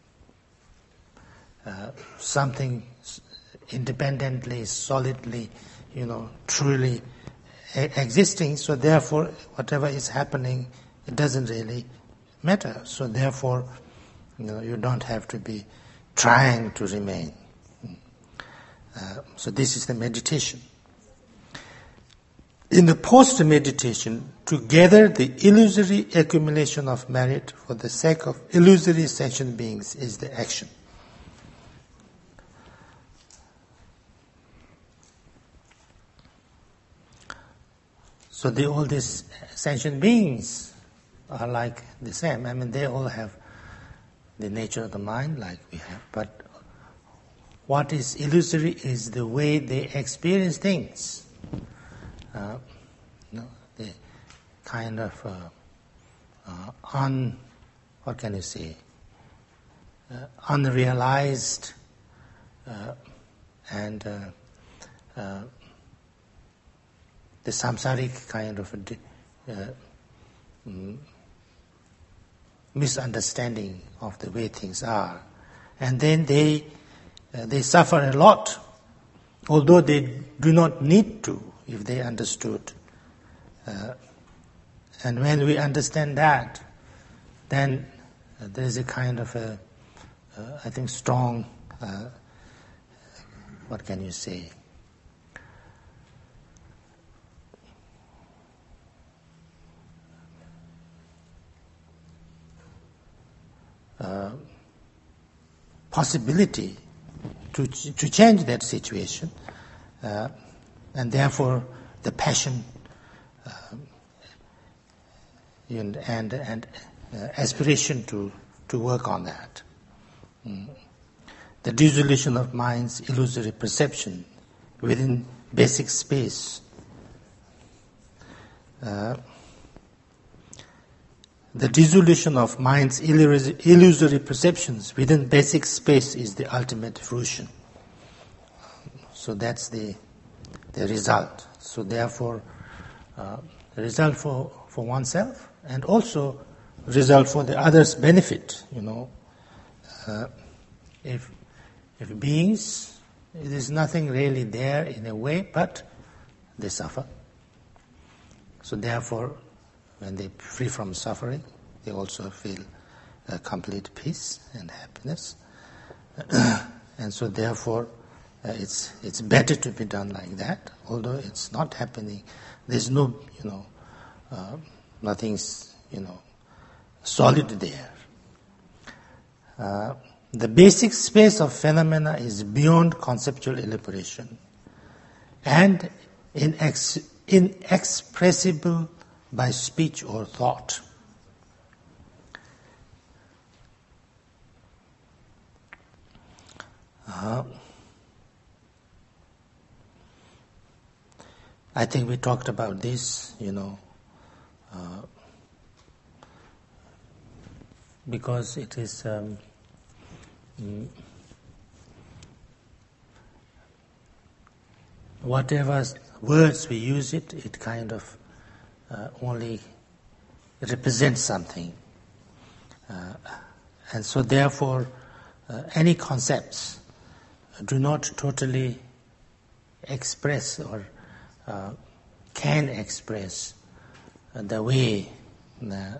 uh, something independently, solidly, you know, truly existing. So therefore, whatever is happening, it doesn't really matter. So therefore, you know, you don't have to be trying to remain. Uh, so this is the meditation. In the post-meditation, to gather the illusory accumulation of merit for the sake of illusory sentient beings is the action. So they, all these sentient beings are like the same. I mean, they all have the nature of the mind like we have. But what is illusory is the way they experience things. Uh, you know, the kind of uh, uh, un, what can you say, uh, unrealized uh, and uh, uh, the samsaric kind of uh, mm, misunderstanding of the way things are. And then they uh, they suffer a lot, although they do not need to if they understood. Uh, and when we understand that, then uh, there is a kind of a, uh, I think, strong, uh, what can you say, uh, possibility to to change that situation, uh, and therefore the passion uh, and and, and uh, aspiration to, to work on that. Mm. The dissolution of mind's illusory perception within basic space. Uh, the dissolution of mind's illusory perceptions within basic space is the ultimate fruition. So that's the the result. So therefore, uh, the result for, for oneself and also result for the other's benefit. You know, uh, if if beings, there's nothing really there in a way, but they suffer. So therefore, when they're free from suffering, they also feel uh, complete peace and happiness. And so therefore, uh, it's it's better to be done like that, although it's not happening. There's no, you know, uh, nothing's, you know, solid there. Uh, the basic space of phenomena is beyond conceptual elaboration and inex- inexpressible by speech or thought. Uh, I think we talked about this, you know, uh, because it is um, mm, whatever words we use it, it kind of uh, only represents something. Uh, and so therefore, uh, any concepts do not totally express or uh, can express uh, the way the,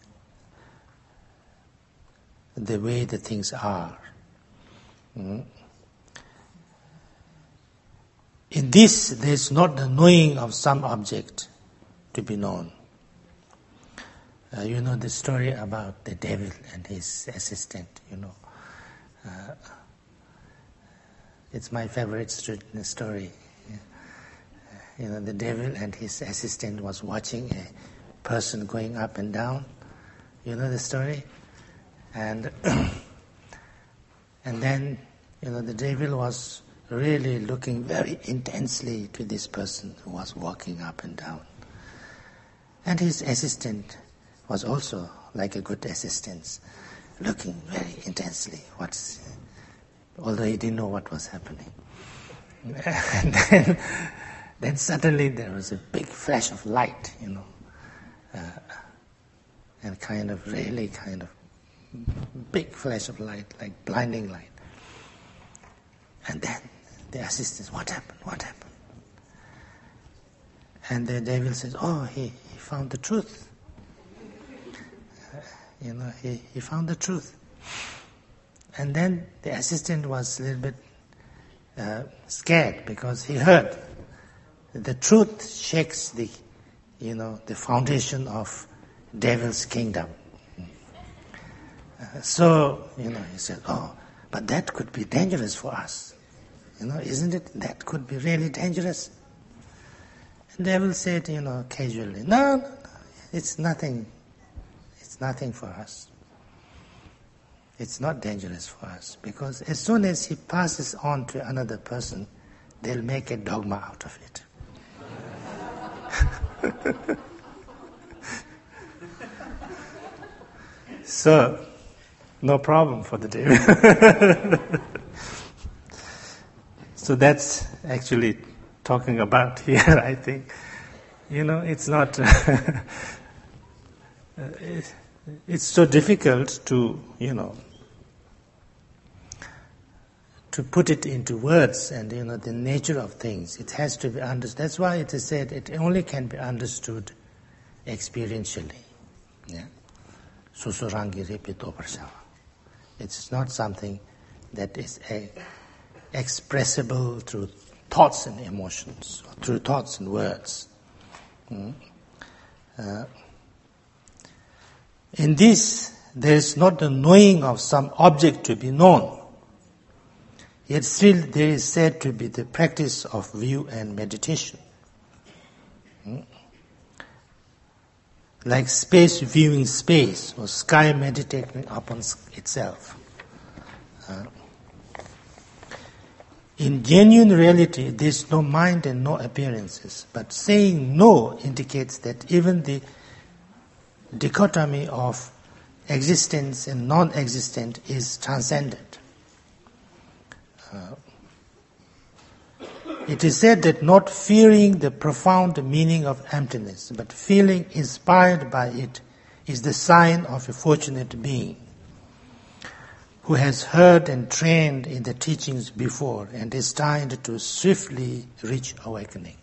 the way the things are. Mm. In this, there is not the knowing of some object to be known. Uh, you know the story about the devil and his assistant, you know. Uh, it's my favorite story. You know, the devil and his assistant was watching a person going up and down. You know the story? And and then, you know, the devil was really looking very intensely to this person who was walking up and down. And his assistant was also like a good assistant, looking very intensely, what's, although he didn't know what was happening. And then, then suddenly there was a big flash of light, you know, uh, and kind of really kind of big flash of light, like blinding light. And then the assistant, what happened, what happened? And the devil says, oh, he, he found the truth. Uh, you know, he, he found the truth. And then the assistant was a little bit uh, scared because he heard the truth shakes the, you know, the foundation of devil's kingdom. Uh, so, you know, he said, oh, but that could be dangerous for us. You know, isn't it? That could be really dangerous. And devil said, you know, casually, no, no, no, it's nothing. It's nothing for us. It's not dangerous for us because as soon as he passes on to another person, they'll make a dogma out of it. So, no problem for the devil. So that's actually talking about here, I think. You know, it's not... it's so difficult to, you know, to put it into words and, you know, the nature of things. It has to be understood. That's why it is said it only can be understood experientially. Yeah. Susurangi repito persava. It's not something that is a, expressible through thoughts and emotions, or through thoughts and words. Mm. Uh, in this, there is not the knowing of some object to be known. Yet still there is said to be the practice of view and meditation. Mm. Like space viewing space, or sky meditating upon itself. Uh, in genuine reality, there is no mind and no appearances. But saying no indicates that even the dichotomy of existence and non-existent is transcended. Uh, it is said that not fearing the profound meaning of emptiness, but feeling inspired by it, is the sign of a fortunate being who has heard and trained in the teachings before and is destined to swiftly reach awakening.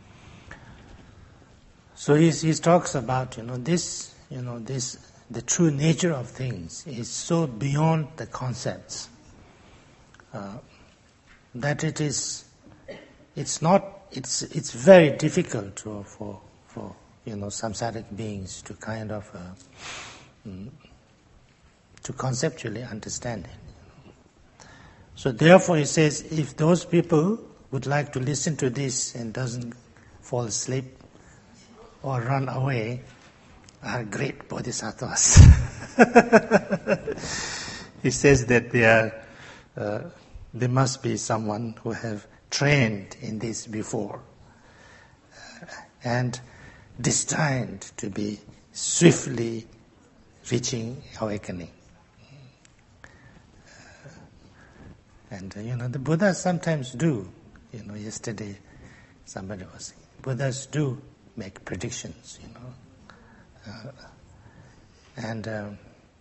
So he, he talks about, you know, this, you know, this, the true nature of things is so beyond the concepts uh, that it is, it's not, it's it's very difficult to, for for you know samsaric beings to kind of uh, mm, to conceptually understand it. So therefore he says, if those people would like to listen to this and doesn't fall asleep or run away, are great bodhisattvas. He says that they are, uh, there must be someone who have trained in this before uh, and destined to be swiftly reaching awakening. And, uh, you know, the Buddhas sometimes do. You know, yesterday somebody was saying, Buddhas do make predictions, you know. Uh, and um,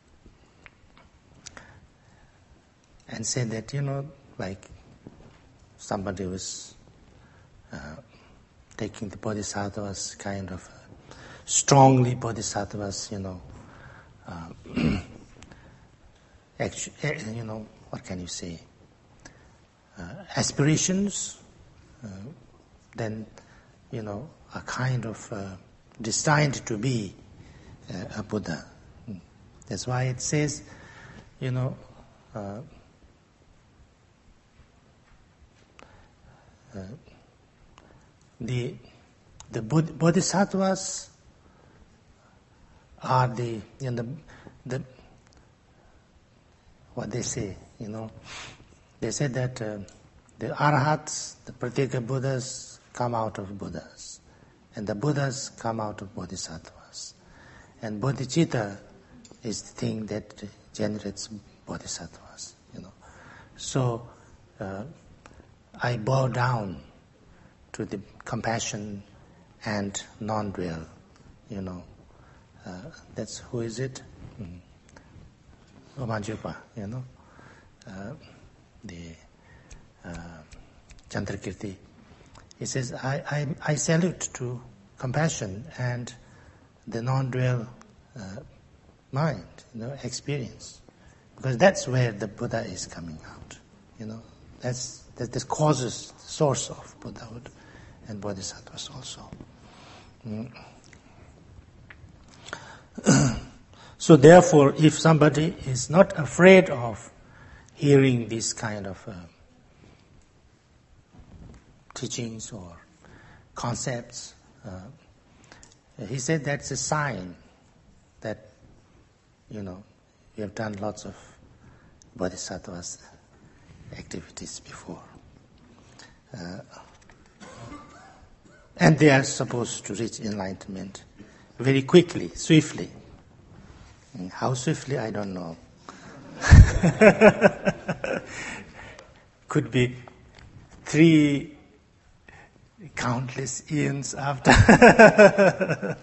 and said that, you know, like somebody was uh, taking the bodhisattvas kind of uh, strongly bodhisattvas, you know, uh, actually, you know, what can you say? Uh, aspirations, uh, then, you know, are kind of uh, destined to be uh, a Buddha. That's why it says, you know, uh, uh, the the bodhisattvas are the, you know, the, the what they say, you know. They said that uh, the arhats, the pratyeka Buddhas, come out of Buddhas, and the Buddhas come out of bodhisattvas, and bodhicitta is the thing that generates bodhisattvas. You know, so uh, I bow down to the compassion and non-dual. You know, uh, that's who is it? Mm. Omanjupa, you know. Uh, the uh, Chandrakirti. He says, I, I, I salute to compassion and the non-dual uh, mind, you know, experience. Because that's where the Buddha is coming out. You know, that's that this causes, the source of Buddhahood and Bodhisattvas also. Mm. So therefore, if somebody is not afraid of hearing these kind of uh, teachings or concepts, uh, he said that's a sign that, you know, you have done lots of bodhisattvas activities before. Uh, and they are supposed to reach enlightenment very quickly, swiftly. And how swiftly, I don't know. Could be three countless eons after.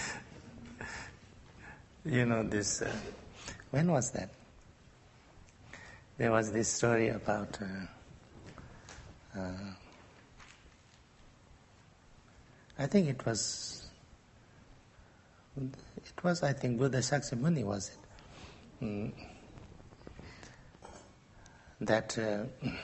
You know, this, uh, when was that? There was this story about uh, uh, I think it was, it was, I think, Buddha Shakyamuni, was it? Mm. That uh,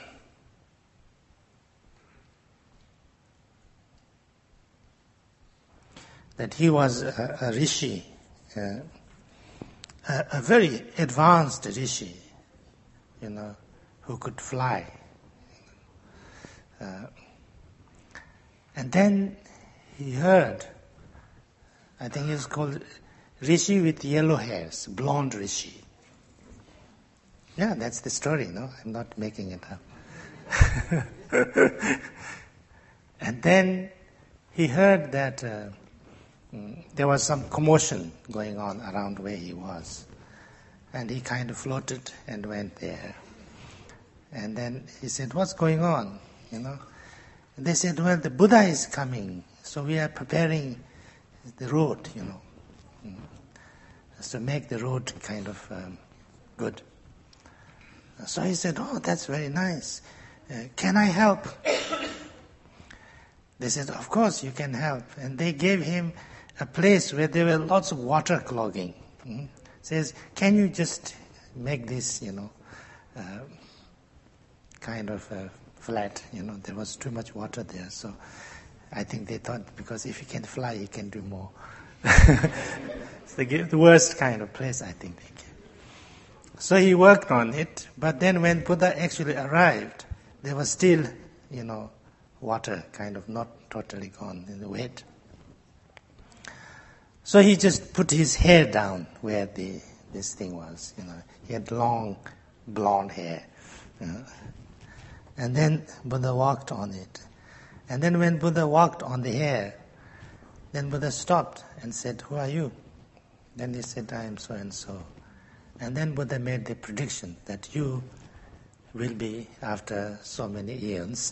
that he was a, a rishi, uh, a, a very advanced rishi, you know, who could fly. Uh, and then he heard, I think it's called Rishi with yellow hairs, blonde Rishi. Yeah, that's the story, no? I'm not making it up. And then he heard that uh, mm, there was some commotion going on around where he was. And he kind of floated and went there. And then he said, what's going on? You know? And they said, well, the Buddha is coming, so we are preparing the road, you know, mm. to make the road kind of um, good. So he said, oh, that's very nice. Uh, can I help? They said, of course you can help. And they gave him a place where there were lots of water clogging. Mm. Says, can you just make this, you know, uh, kind of uh, flat, you know, there was too much water there. So I think they thought because if he can fly, he can do more. It's the, the worst kind of place, I think they gave. So he worked on it, but then when Buddha actually arrived, there was still, you know, water kind of not totally gone in the wet. So he just put his hair down where the this thing was, you know. He had long blonde hair. You know. And then Buddha walked on it. And then when Buddha walked on the hair, then Buddha stopped and said, who are you? Then he said, I am so and so. And then Buddha made the prediction that you will be, after so many eons,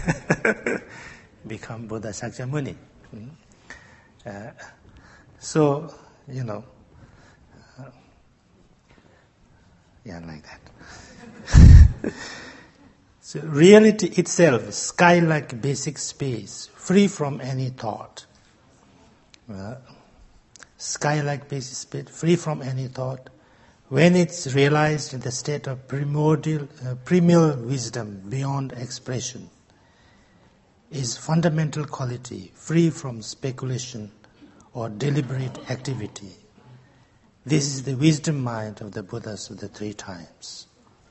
become Buddha Shakyamuni. Hmm? Uh, so, you know, uh, yeah, like that. So reality itself, sky-like basic space, free from any thought. Uh, sky-like basic space, free from any thought. When it's realized in the state of primordial, uh, primal wisdom beyond expression, is fundamental quality, free from speculation or deliberate activity. This is the wisdom mind of the Buddhas of the three times.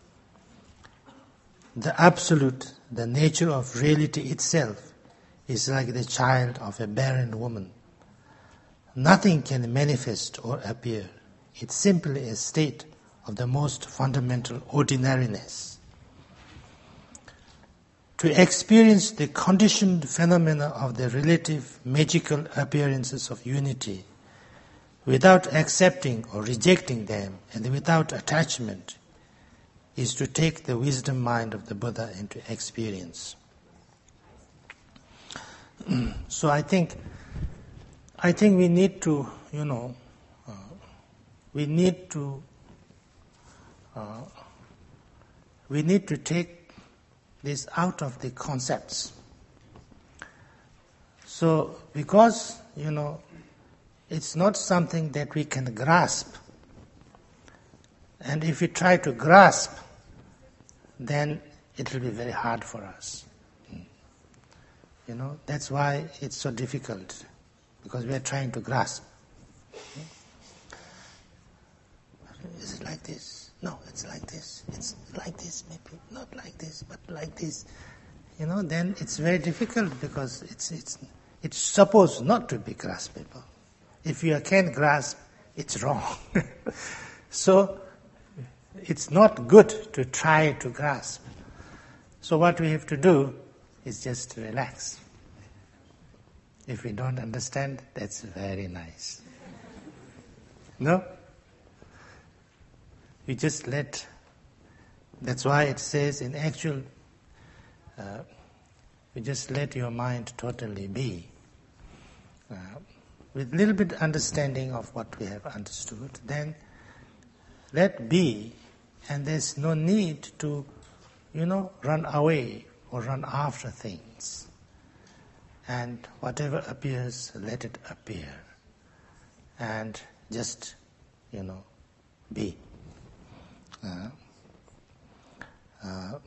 The absolute, the nature of reality itself, is like the child of a barren woman. Nothing can manifest or appear. It's simply a state of the most fundamental ordinariness. To experience the conditioned phenomena of the relative magical appearances of unity without accepting or rejecting them and without attachment is to take the wisdom mind of the Buddha into experience. So I think, I think we need to, you know, uh, we need to, uh, we need to take this out of the concepts. So because, you know, it's not something that we can grasp. And if we try to grasp, then it will be very hard for us. You know, that's why it's so difficult, because we are trying to grasp. Is it like this? No, it's like this. It's like this, maybe not like this, but like this. You know, then it's very difficult because it's it's it's supposed not to be graspable. If you can't grasp, it's wrong. So it's not good to try to grasp. So what we have to do is just relax. If we don't understand, that's very nice. No? We just let, that's why it says in actual, uh, you just let your mind totally be. Uh, with a little bit understanding of what we have understood, then let be, and there's no need to, you know, run away or run after things. And whatever appears, let it appear. And just, you know, be. Uh, uh,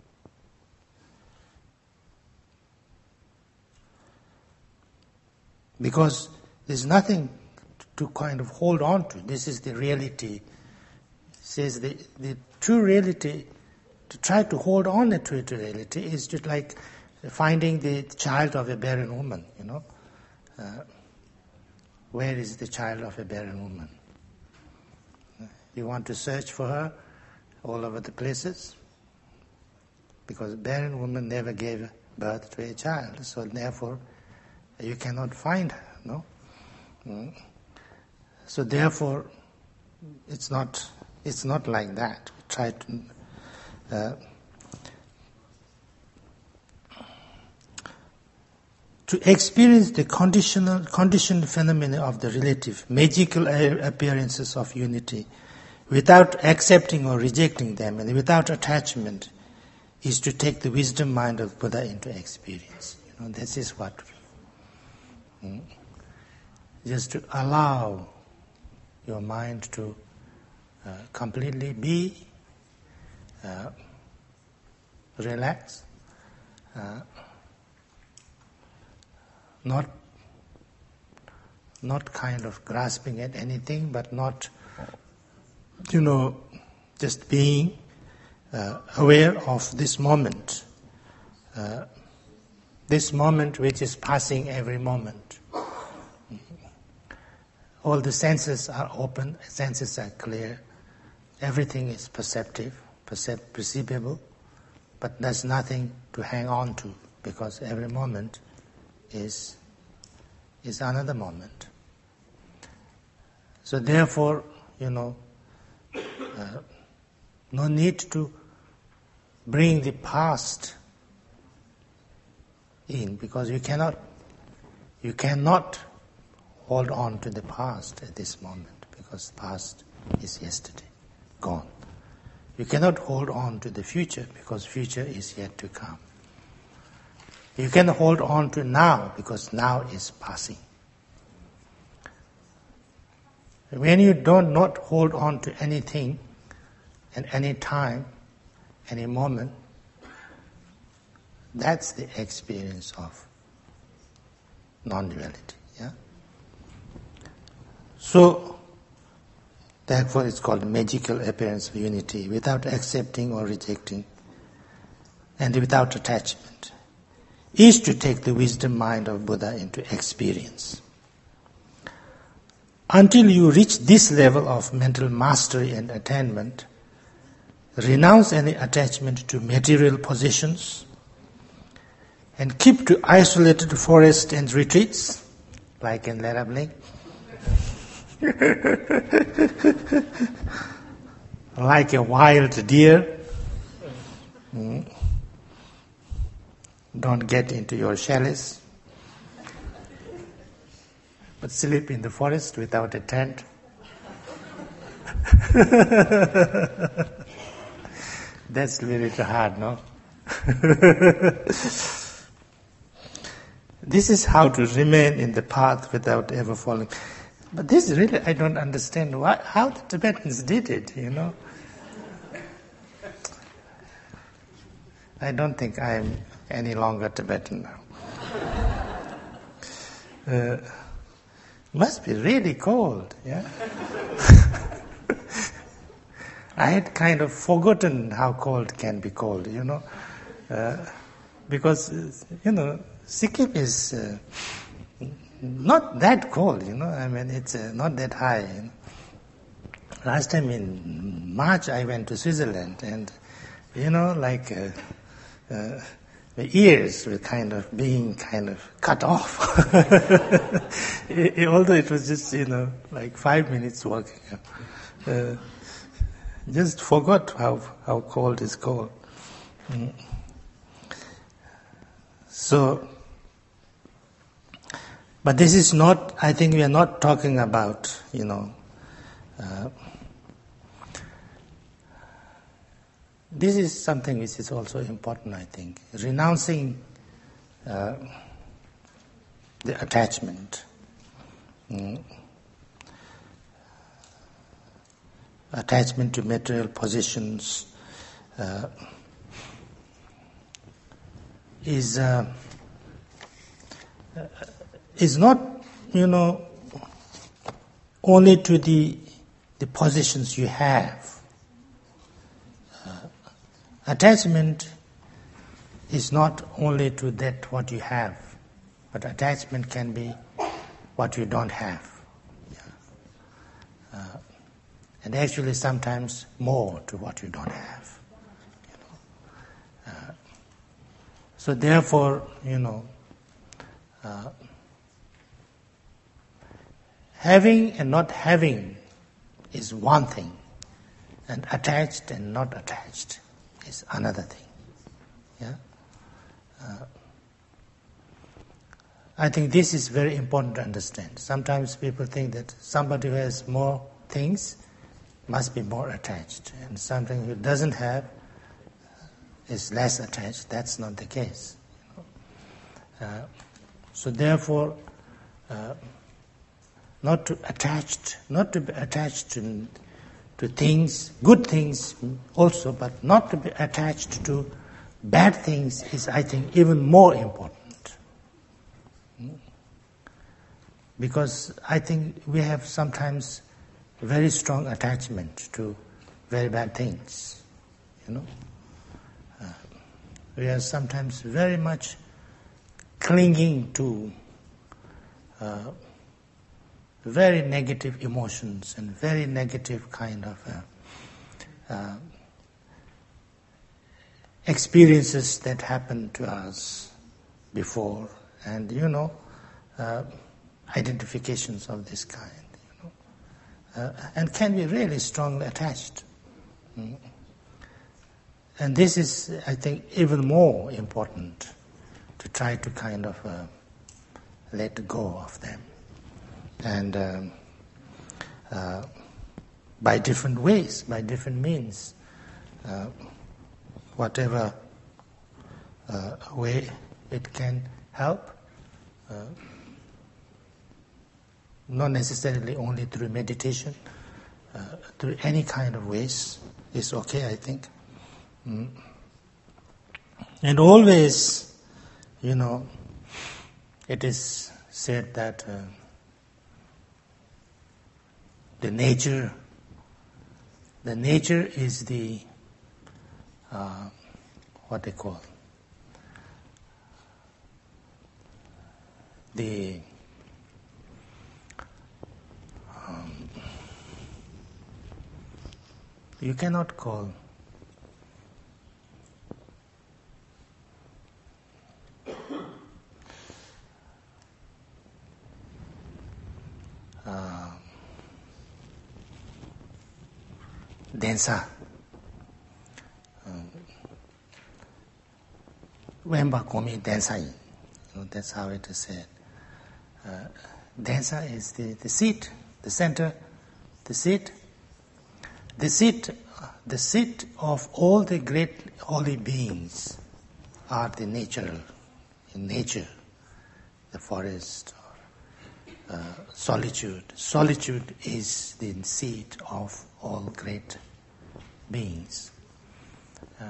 because there's nothing to kind of hold on to. This is the reality. It says the, the true reality, to try to hold on to it, reality is just like finding the child of a barren woman, you know. Uh, where is the child of a barren woman? You want to search for her all over the places? Because a barren woman never gave birth to a child, so therefore you cannot find her, no? Mm. So therefore, it's not it's not like that. We try to uh, to experience the conditional conditioned phenomena of the relative, magical appearances of unity, without accepting or rejecting them, and without attachment, is to take the wisdom mind of Buddha into experience. You know, this is what we, mm, just to allow your mind to uh, completely be, uh, relax, uh, not not kind of grasping at anything, but not, you know, just being uh, aware of this moment, uh, this moment which is passing every moment. All the senses are open, senses are clear, everything is perceptive, percep- perceivable, but there's nothing to hang on to, because every moment is is another moment. So therefore, you know, uh, no need to bring the past in, because you cannot you cannot hold on to the past at this moment, because past is yesterday, gone. You cannot hold on to the future, because future is yet to come. You can hold on to now, because now is passing. When you don't not hold on to anything at any time, any moment, that's the experience of non-duality. Yeah. So, therefore, it's called magical appearance of unity, without accepting or rejecting, and without attachment, is to take the wisdom mind of Buddha into experience. Until you reach this level of mental mastery and attainment, renounce any attachment to material possessions and keep to isolated forests and retreats, like in Lerabling, like a wild deer. Mm. Don't get into your chalice, but sleep in the forest without a tent. That's a little hard, no? This is how to remain in the path without ever falling. But this really, I don't understand why, how the Tibetans did it, you know. I don't think I am any longer Tibetan now. Uh, must be really cold, yeah? I had kind of forgotten how cold can be cold, you know, uh, because, you know, Sikkim is uh, not that cold, you know, I mean, it's uh, not that high. You know. Last time in March I went to Switzerland, and, you know, like uh, uh, the ears were kind of being kind of cut off. it, although it was just, you know, like five minutes walking. Uh, just forgot how, how cold is cold. Mm. So, but this is not, I think we are not talking about, you know, uh, this is something which is also important, I think. Renouncing uh, the attachment. Mm. Attachment to material possessions uh, is uh, is not, you know, only to the the possessions you have. Uh, attachment is not only to that what you have, but attachment can be what you don't have. Yeah. Uh, and actually sometimes more to what you don't have. You know. Uh, so therefore, you know, uh, having and not having is one thing, and attached and not attached is another thing. Yeah. Uh, I think this is very important to understand. Sometimes people think that somebody who has more things must be more attached, and something who doesn't have is less attached. That's not the case. You know? uh, so therefore, uh, not to attached, not to be attached to to things, good things also, but not to be attached to bad things is, I think, even more important. Because I think we have sometimes very strong attachment to very bad things, you know. Uh, we are sometimes very much clinging to uh, very negative emotions and very negative kind of uh, uh, experiences that happened to us before, and you know, uh, identifications of this kind, you know, uh, and can be really strongly attached. Mm. And this is, I think, even more important to try to kind of uh, let go of them. And um, uh, by different ways, by different means, uh, whatever uh, way it can help, uh, not necessarily only through meditation, uh, through any kind of ways is okay, I think. Mm. And always, you know, it is said that uh, the nature, the nature is the, uh, what they call, the um, you cannot call uh, densa. Um, Wemba komi densa, you know, that's how it is said. Uh, densa is the, the seat, the center, the seat. The seat, the seat of all the great holy beings are the natural, in nature, the forest, or uh, solitude. Solitude is the seat of all great beings. Uh,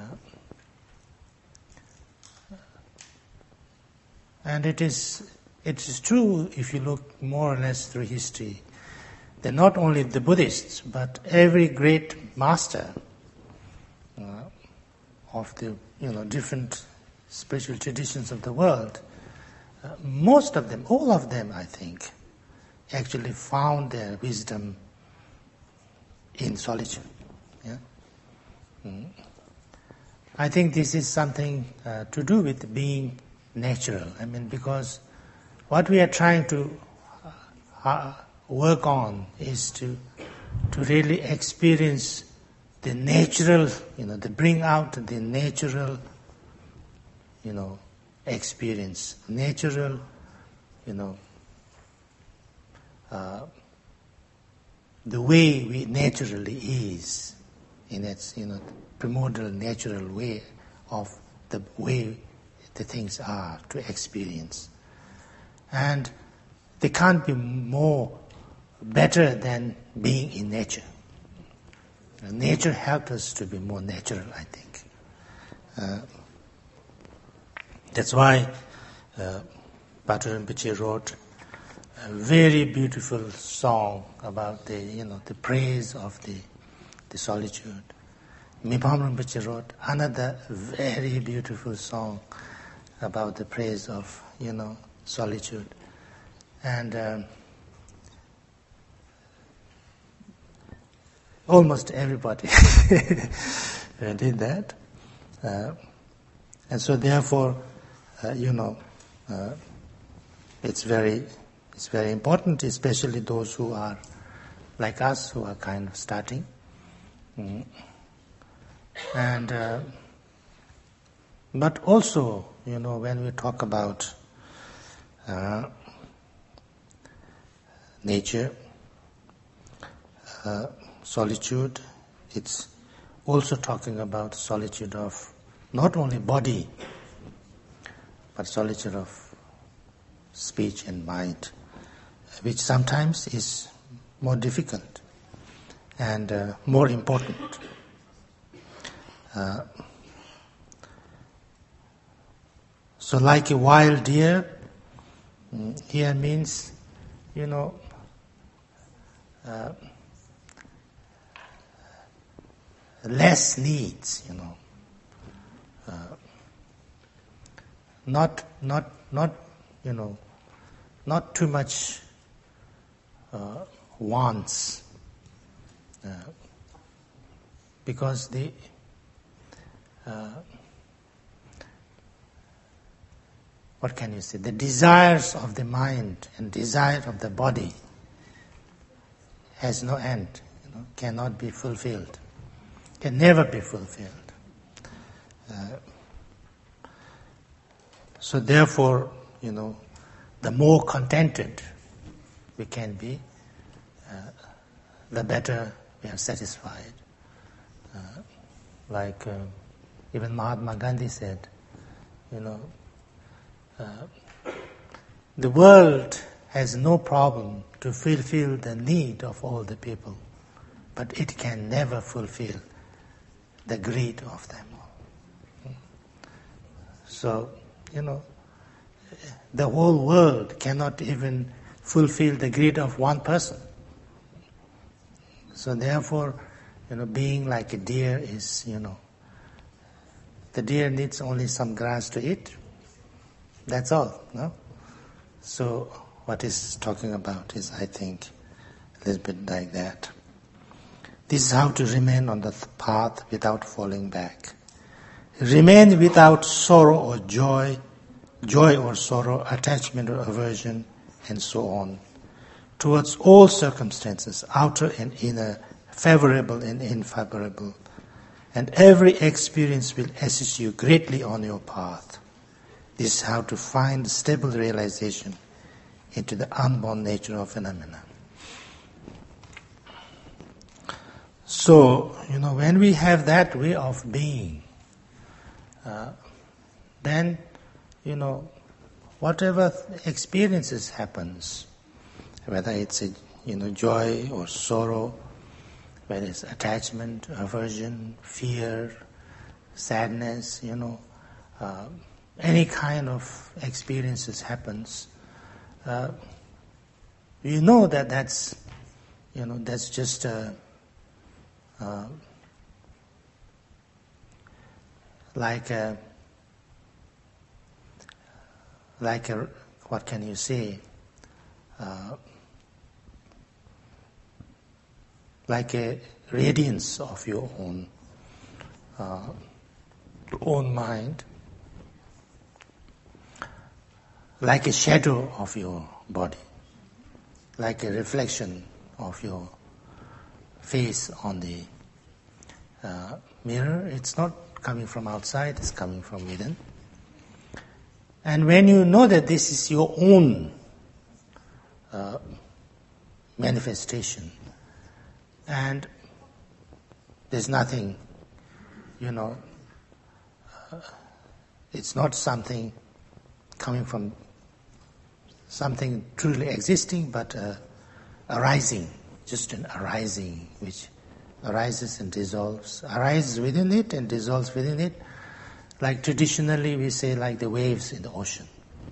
and it is it is true, if you look more or less through history, that not only the Buddhists, but every great master uh, of the you know different spiritual traditions of the world, uh, most of them, all of them, I think, actually found their wisdom in solitude. Yeah? Mm. I think this is something uh, to do with being natural. I mean, because what we are trying to uh, work on is to to really experience the natural, you know, to bring out the natural, you know, experience, natural, you know, uh, the way we naturally is in its, you know, primordial natural way of the way the things are to experience. And they can't be more better than being in nature. Nature helps us to be more natural, I think. Uh, that's why uh, Patrul Rinpoche wrote a very beautiful song about the, you know, the praise of the, the solitude. Mipam Rinpoche wrote another very beautiful song about the praise of, you know, solitude. And um, almost everybody did that. Uh, and so therefore, uh, you know, uh, it's very it's very important, especially those who are like us, who are kind of starting. Mm. And uh, but also, you know, when we talk about uh, nature, uh, solitude, it's also talking about solitude of not only body, but solitude of speech and mind, which sometimes is more difficult and uh, more important. Uh, so like a wild deer, here means, you know, uh, less needs, you know, uh, not, not, not, you know, not too much uh, wants, uh, because the uh, what can you say? The desires of the mind and desire of the body has no end, you know, cannot be fulfilled, can never be fulfilled. Uh, so therefore, you know, the more contented we can be, uh, the better we are satisfied. Uh, like uh, even Mahatma Gandhi said, you know, uh, the world has no problem to fulfill the need of all the people, but it can never fulfill the greed of them all. So, you know, the whole world cannot even fulfill the greed of one person. So therefore, you know, being like a deer is, you know, the deer needs only some grass to eat. That's all, no? So what he's talking about is, I think, a little bit like that. This is how to remain on the path without falling back. Remain without sorrow or joy, joy or sorrow, attachment or aversion, and so on, towards all circumstances, outer and inner, favorable and unfavorable, and every experience will assist you greatly on your path. This is how to find stable realization into the unborn nature of phenomena. So, you know, when we have that way of being, uh, then, you know, whatever experiences happens, whether it's a, you know, joy or sorrow, whether it's attachment, aversion, fear, sadness, you know, uh, any kind of experiences happens, uh, you know that that's, you know, that's just a, uh, like a, like a, what can you say, uh, like a radiance of your own, uh, own mind, like a shadow of your body, like a reflection of your face on the uh, mirror. It's not coming from outside, it's coming from within. And when you know that this is your own uh, manifestation, and there's nothing, you know, uh, it's not something coming from something truly existing, but uh, arising, just an arising which arises and dissolves, arises within it and dissolves within it. Like traditionally we say, like the waves in the ocean.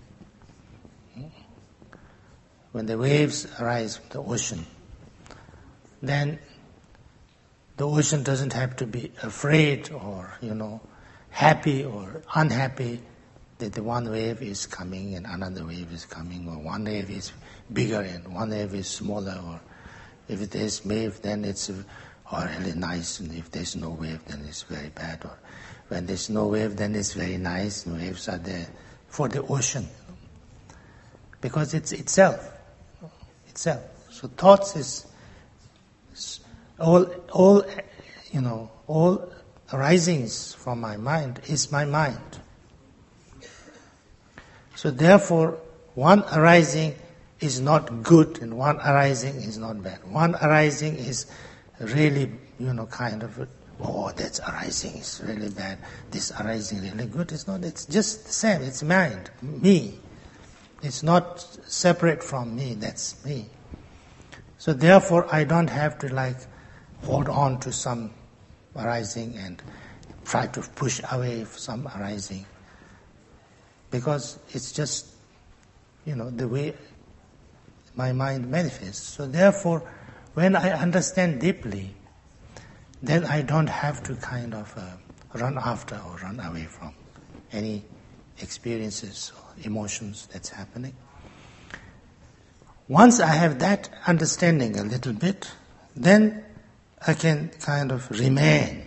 When the waves arise from the ocean, then the ocean doesn't have to be afraid or, you know, happy or unhappy that the one wave is coming and another wave is coming, or one wave is bigger and one wave is smaller, or if there's wave then it's or really nice, and if there's no wave then it's very bad, or when there's no wave then it's very nice, and waves are there for the ocean, because it's itself, itself. So thoughts is all, all, you know, all arisings from my mind is my mind. So therefore, one arising is not good and one arising is not bad. One arising is really, you know, kind of, oh, that's arising is really bad. This arising really good. It's not. It's just the same. It's mind, me. It's not separate from me. That's me. So therefore, I don't have to like hold on to some arising and try to push away some arising, because it's just, you know, the way my mind manifests. So therefore, when I understand deeply, then I don't have to kind of uh, run after or run away from any experiences or emotions that's happening. Once I have that understanding a little bit, then I can kind of remain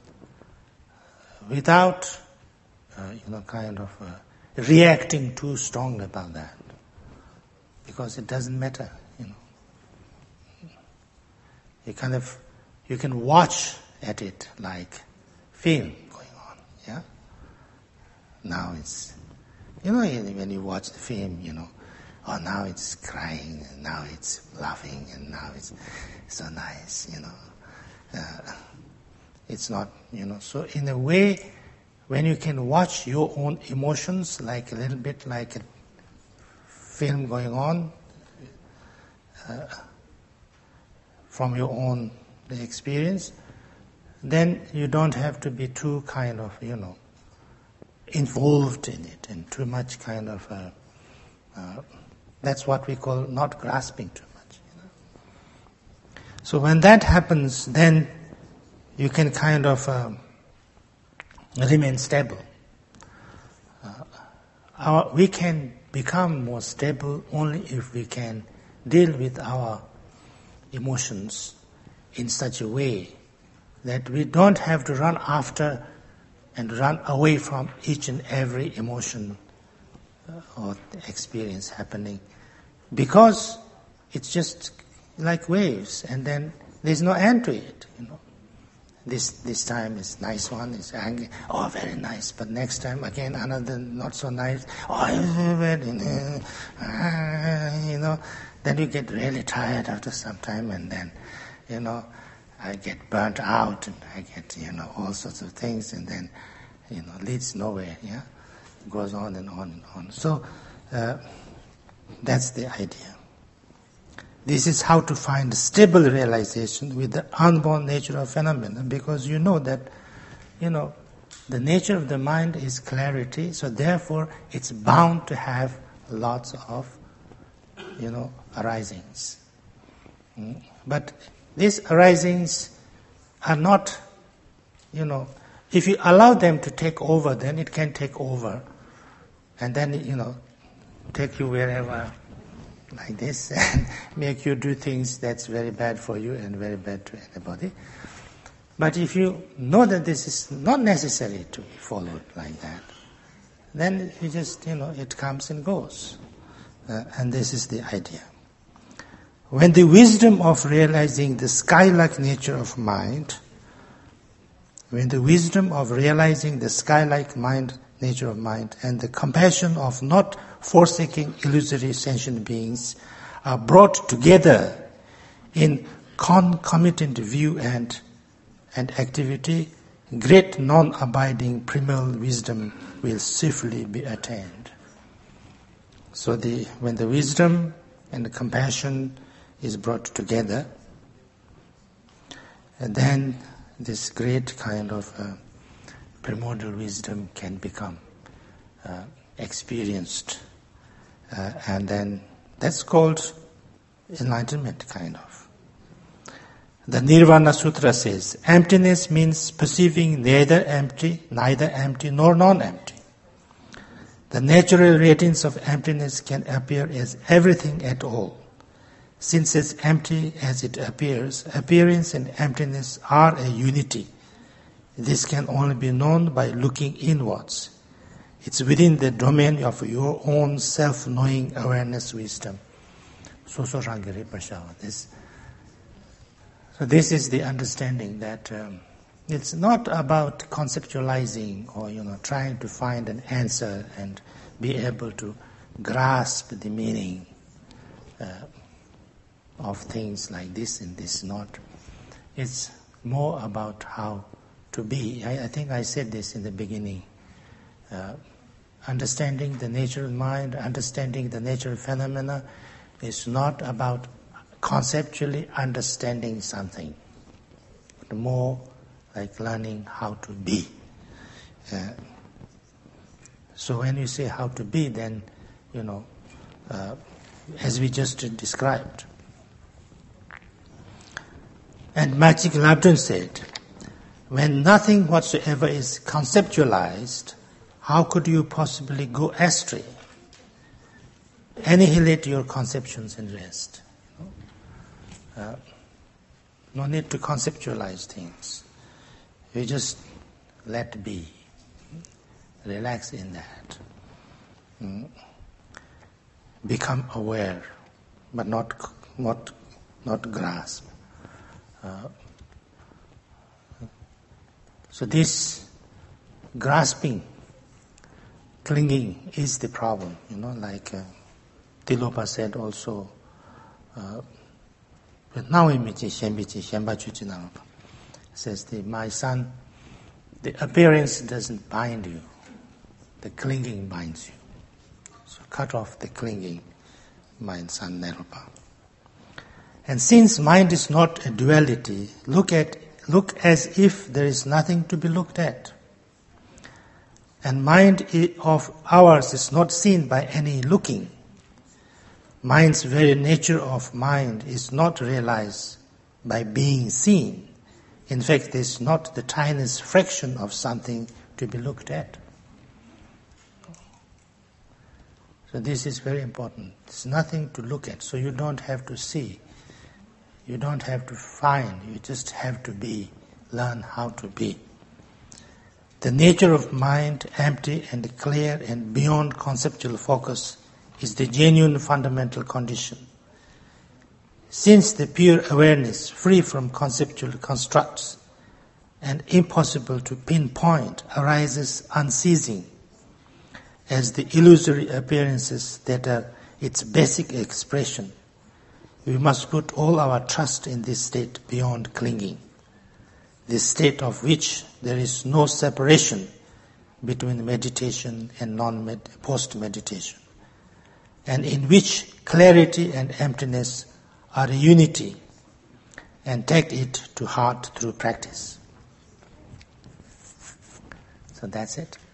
without, uh, you know, kind of uh, reacting too strongly about that, because it doesn't matter, you know. You kind of, you can watch at it like film going on, yeah. Now it's, you know, when you watch the film, you know, oh, now it's crying, and now it's laughing, and now it's so nice, you know. Uh, it's not, you know, so in a way, when you can watch your own emotions like a little bit like a film going on uh, from your own experience, then you don't have to be too kind of, you know, involved in it and too much kind of, uh, uh, that's what we call not grasping too much. You know? So when that happens, then you can kind of uh, remain stable. Uh, our, we can become more stable only if we can deal with our emotions in such a way that we don't have to run after and run away from each and every emotion uh, or experience happening, because it's just like waves, and then there's no end to it, you know. This this time is nice one, it's angry, oh, very nice, but next time again another not so nice, oh, you know, then you get really tired after some time, and then, you know, I get burnt out, and I get, you know, all sorts of things, and then, you know, leads nowhere, yeah? It goes on and on and on. So, uh, that's the idea. This is how to find stable realization with the unborn nature of phenomena, because you know that, you know, the nature of the mind is clarity, so therefore it's bound to have lots of, you know, arisings. Mm. But these arisings are not, you know, if you allow them to take over, then it can take over, and then, you know, take you wherever, like this, and make you do things that's very bad for you and very bad to anybody. But if you know that this is not necessary to be followed like that, then you just, you know, it comes and goes. Uh, and this is the idea. When the wisdom of realizing the sky-like nature of mind, when the wisdom of realizing the sky-like mind, nature of mind, and the compassion of not forsaking illusory sentient beings are brought together in concomitant view and and activity, great non-abiding primal wisdom will swiftly be attained. So the, when the wisdom and the compassion is brought together, and then this great kind of uh, primordial wisdom can become uh, experienced. Uh, and then that's called enlightenment, kind of. The Nirvana Sutra says, emptiness means perceiving neither empty, neither empty nor non-empty. The natural radiance of emptiness can appear as everything at all. Since as empty as it appears, appearance and emptiness are a unity. This can only be known by looking inwards. It's within the domain of your own self-knowing awareness wisdom. So, so this. So this is the understanding that um, it's not about conceptualizing or you know trying to find an answer and be able to grasp the meaning uh, of things like this and this not. It's more about how to be. I, I think I said this in the beginning. Uh, understanding the nature of mind, understanding the nature of phenomena is not about conceptually understanding something, but more like learning how to be. Uh, so when you say how to be, then, you know, uh, as we just described. And Magic Labdon said, when nothing whatsoever is conceptualized, how could you possibly go astray? Annihilate your conceptions and rest. Uh, no need to conceptualize things. You just let be. Relax in that. Mm. Become aware, but not not not grasp. Uh, so this grasping, clinging is the problem. You know, like uh, Tilopa said also. Uh, says, the, my son, the appearance doesn't bind you, the clinging binds you. So cut off the clinging, my son Naropa. And since mind is not a duality, look at look as if there is nothing to be looked at. And mind of ours is not seen by any looking. Mind's very nature of mind is not realized by being seen. In fact, there is not the tiniest fraction of something to be looked at. So this is very important. There's nothing to look at, so you don't have to see. You don't have to find, you just have to be, learn how to be. The nature of mind, empty and clear and beyond conceptual focus, is the genuine fundamental condition. Since the pure awareness, free from conceptual constructs and impossible to pinpoint, arises unceasing as the illusory appearances that are its basic expression, we must put all our trust in this state beyond clinging, this state of which there is no separation between meditation and non-med- post-meditation, and in which clarity and emptiness are a unity, and take it to heart through practice. So that's it.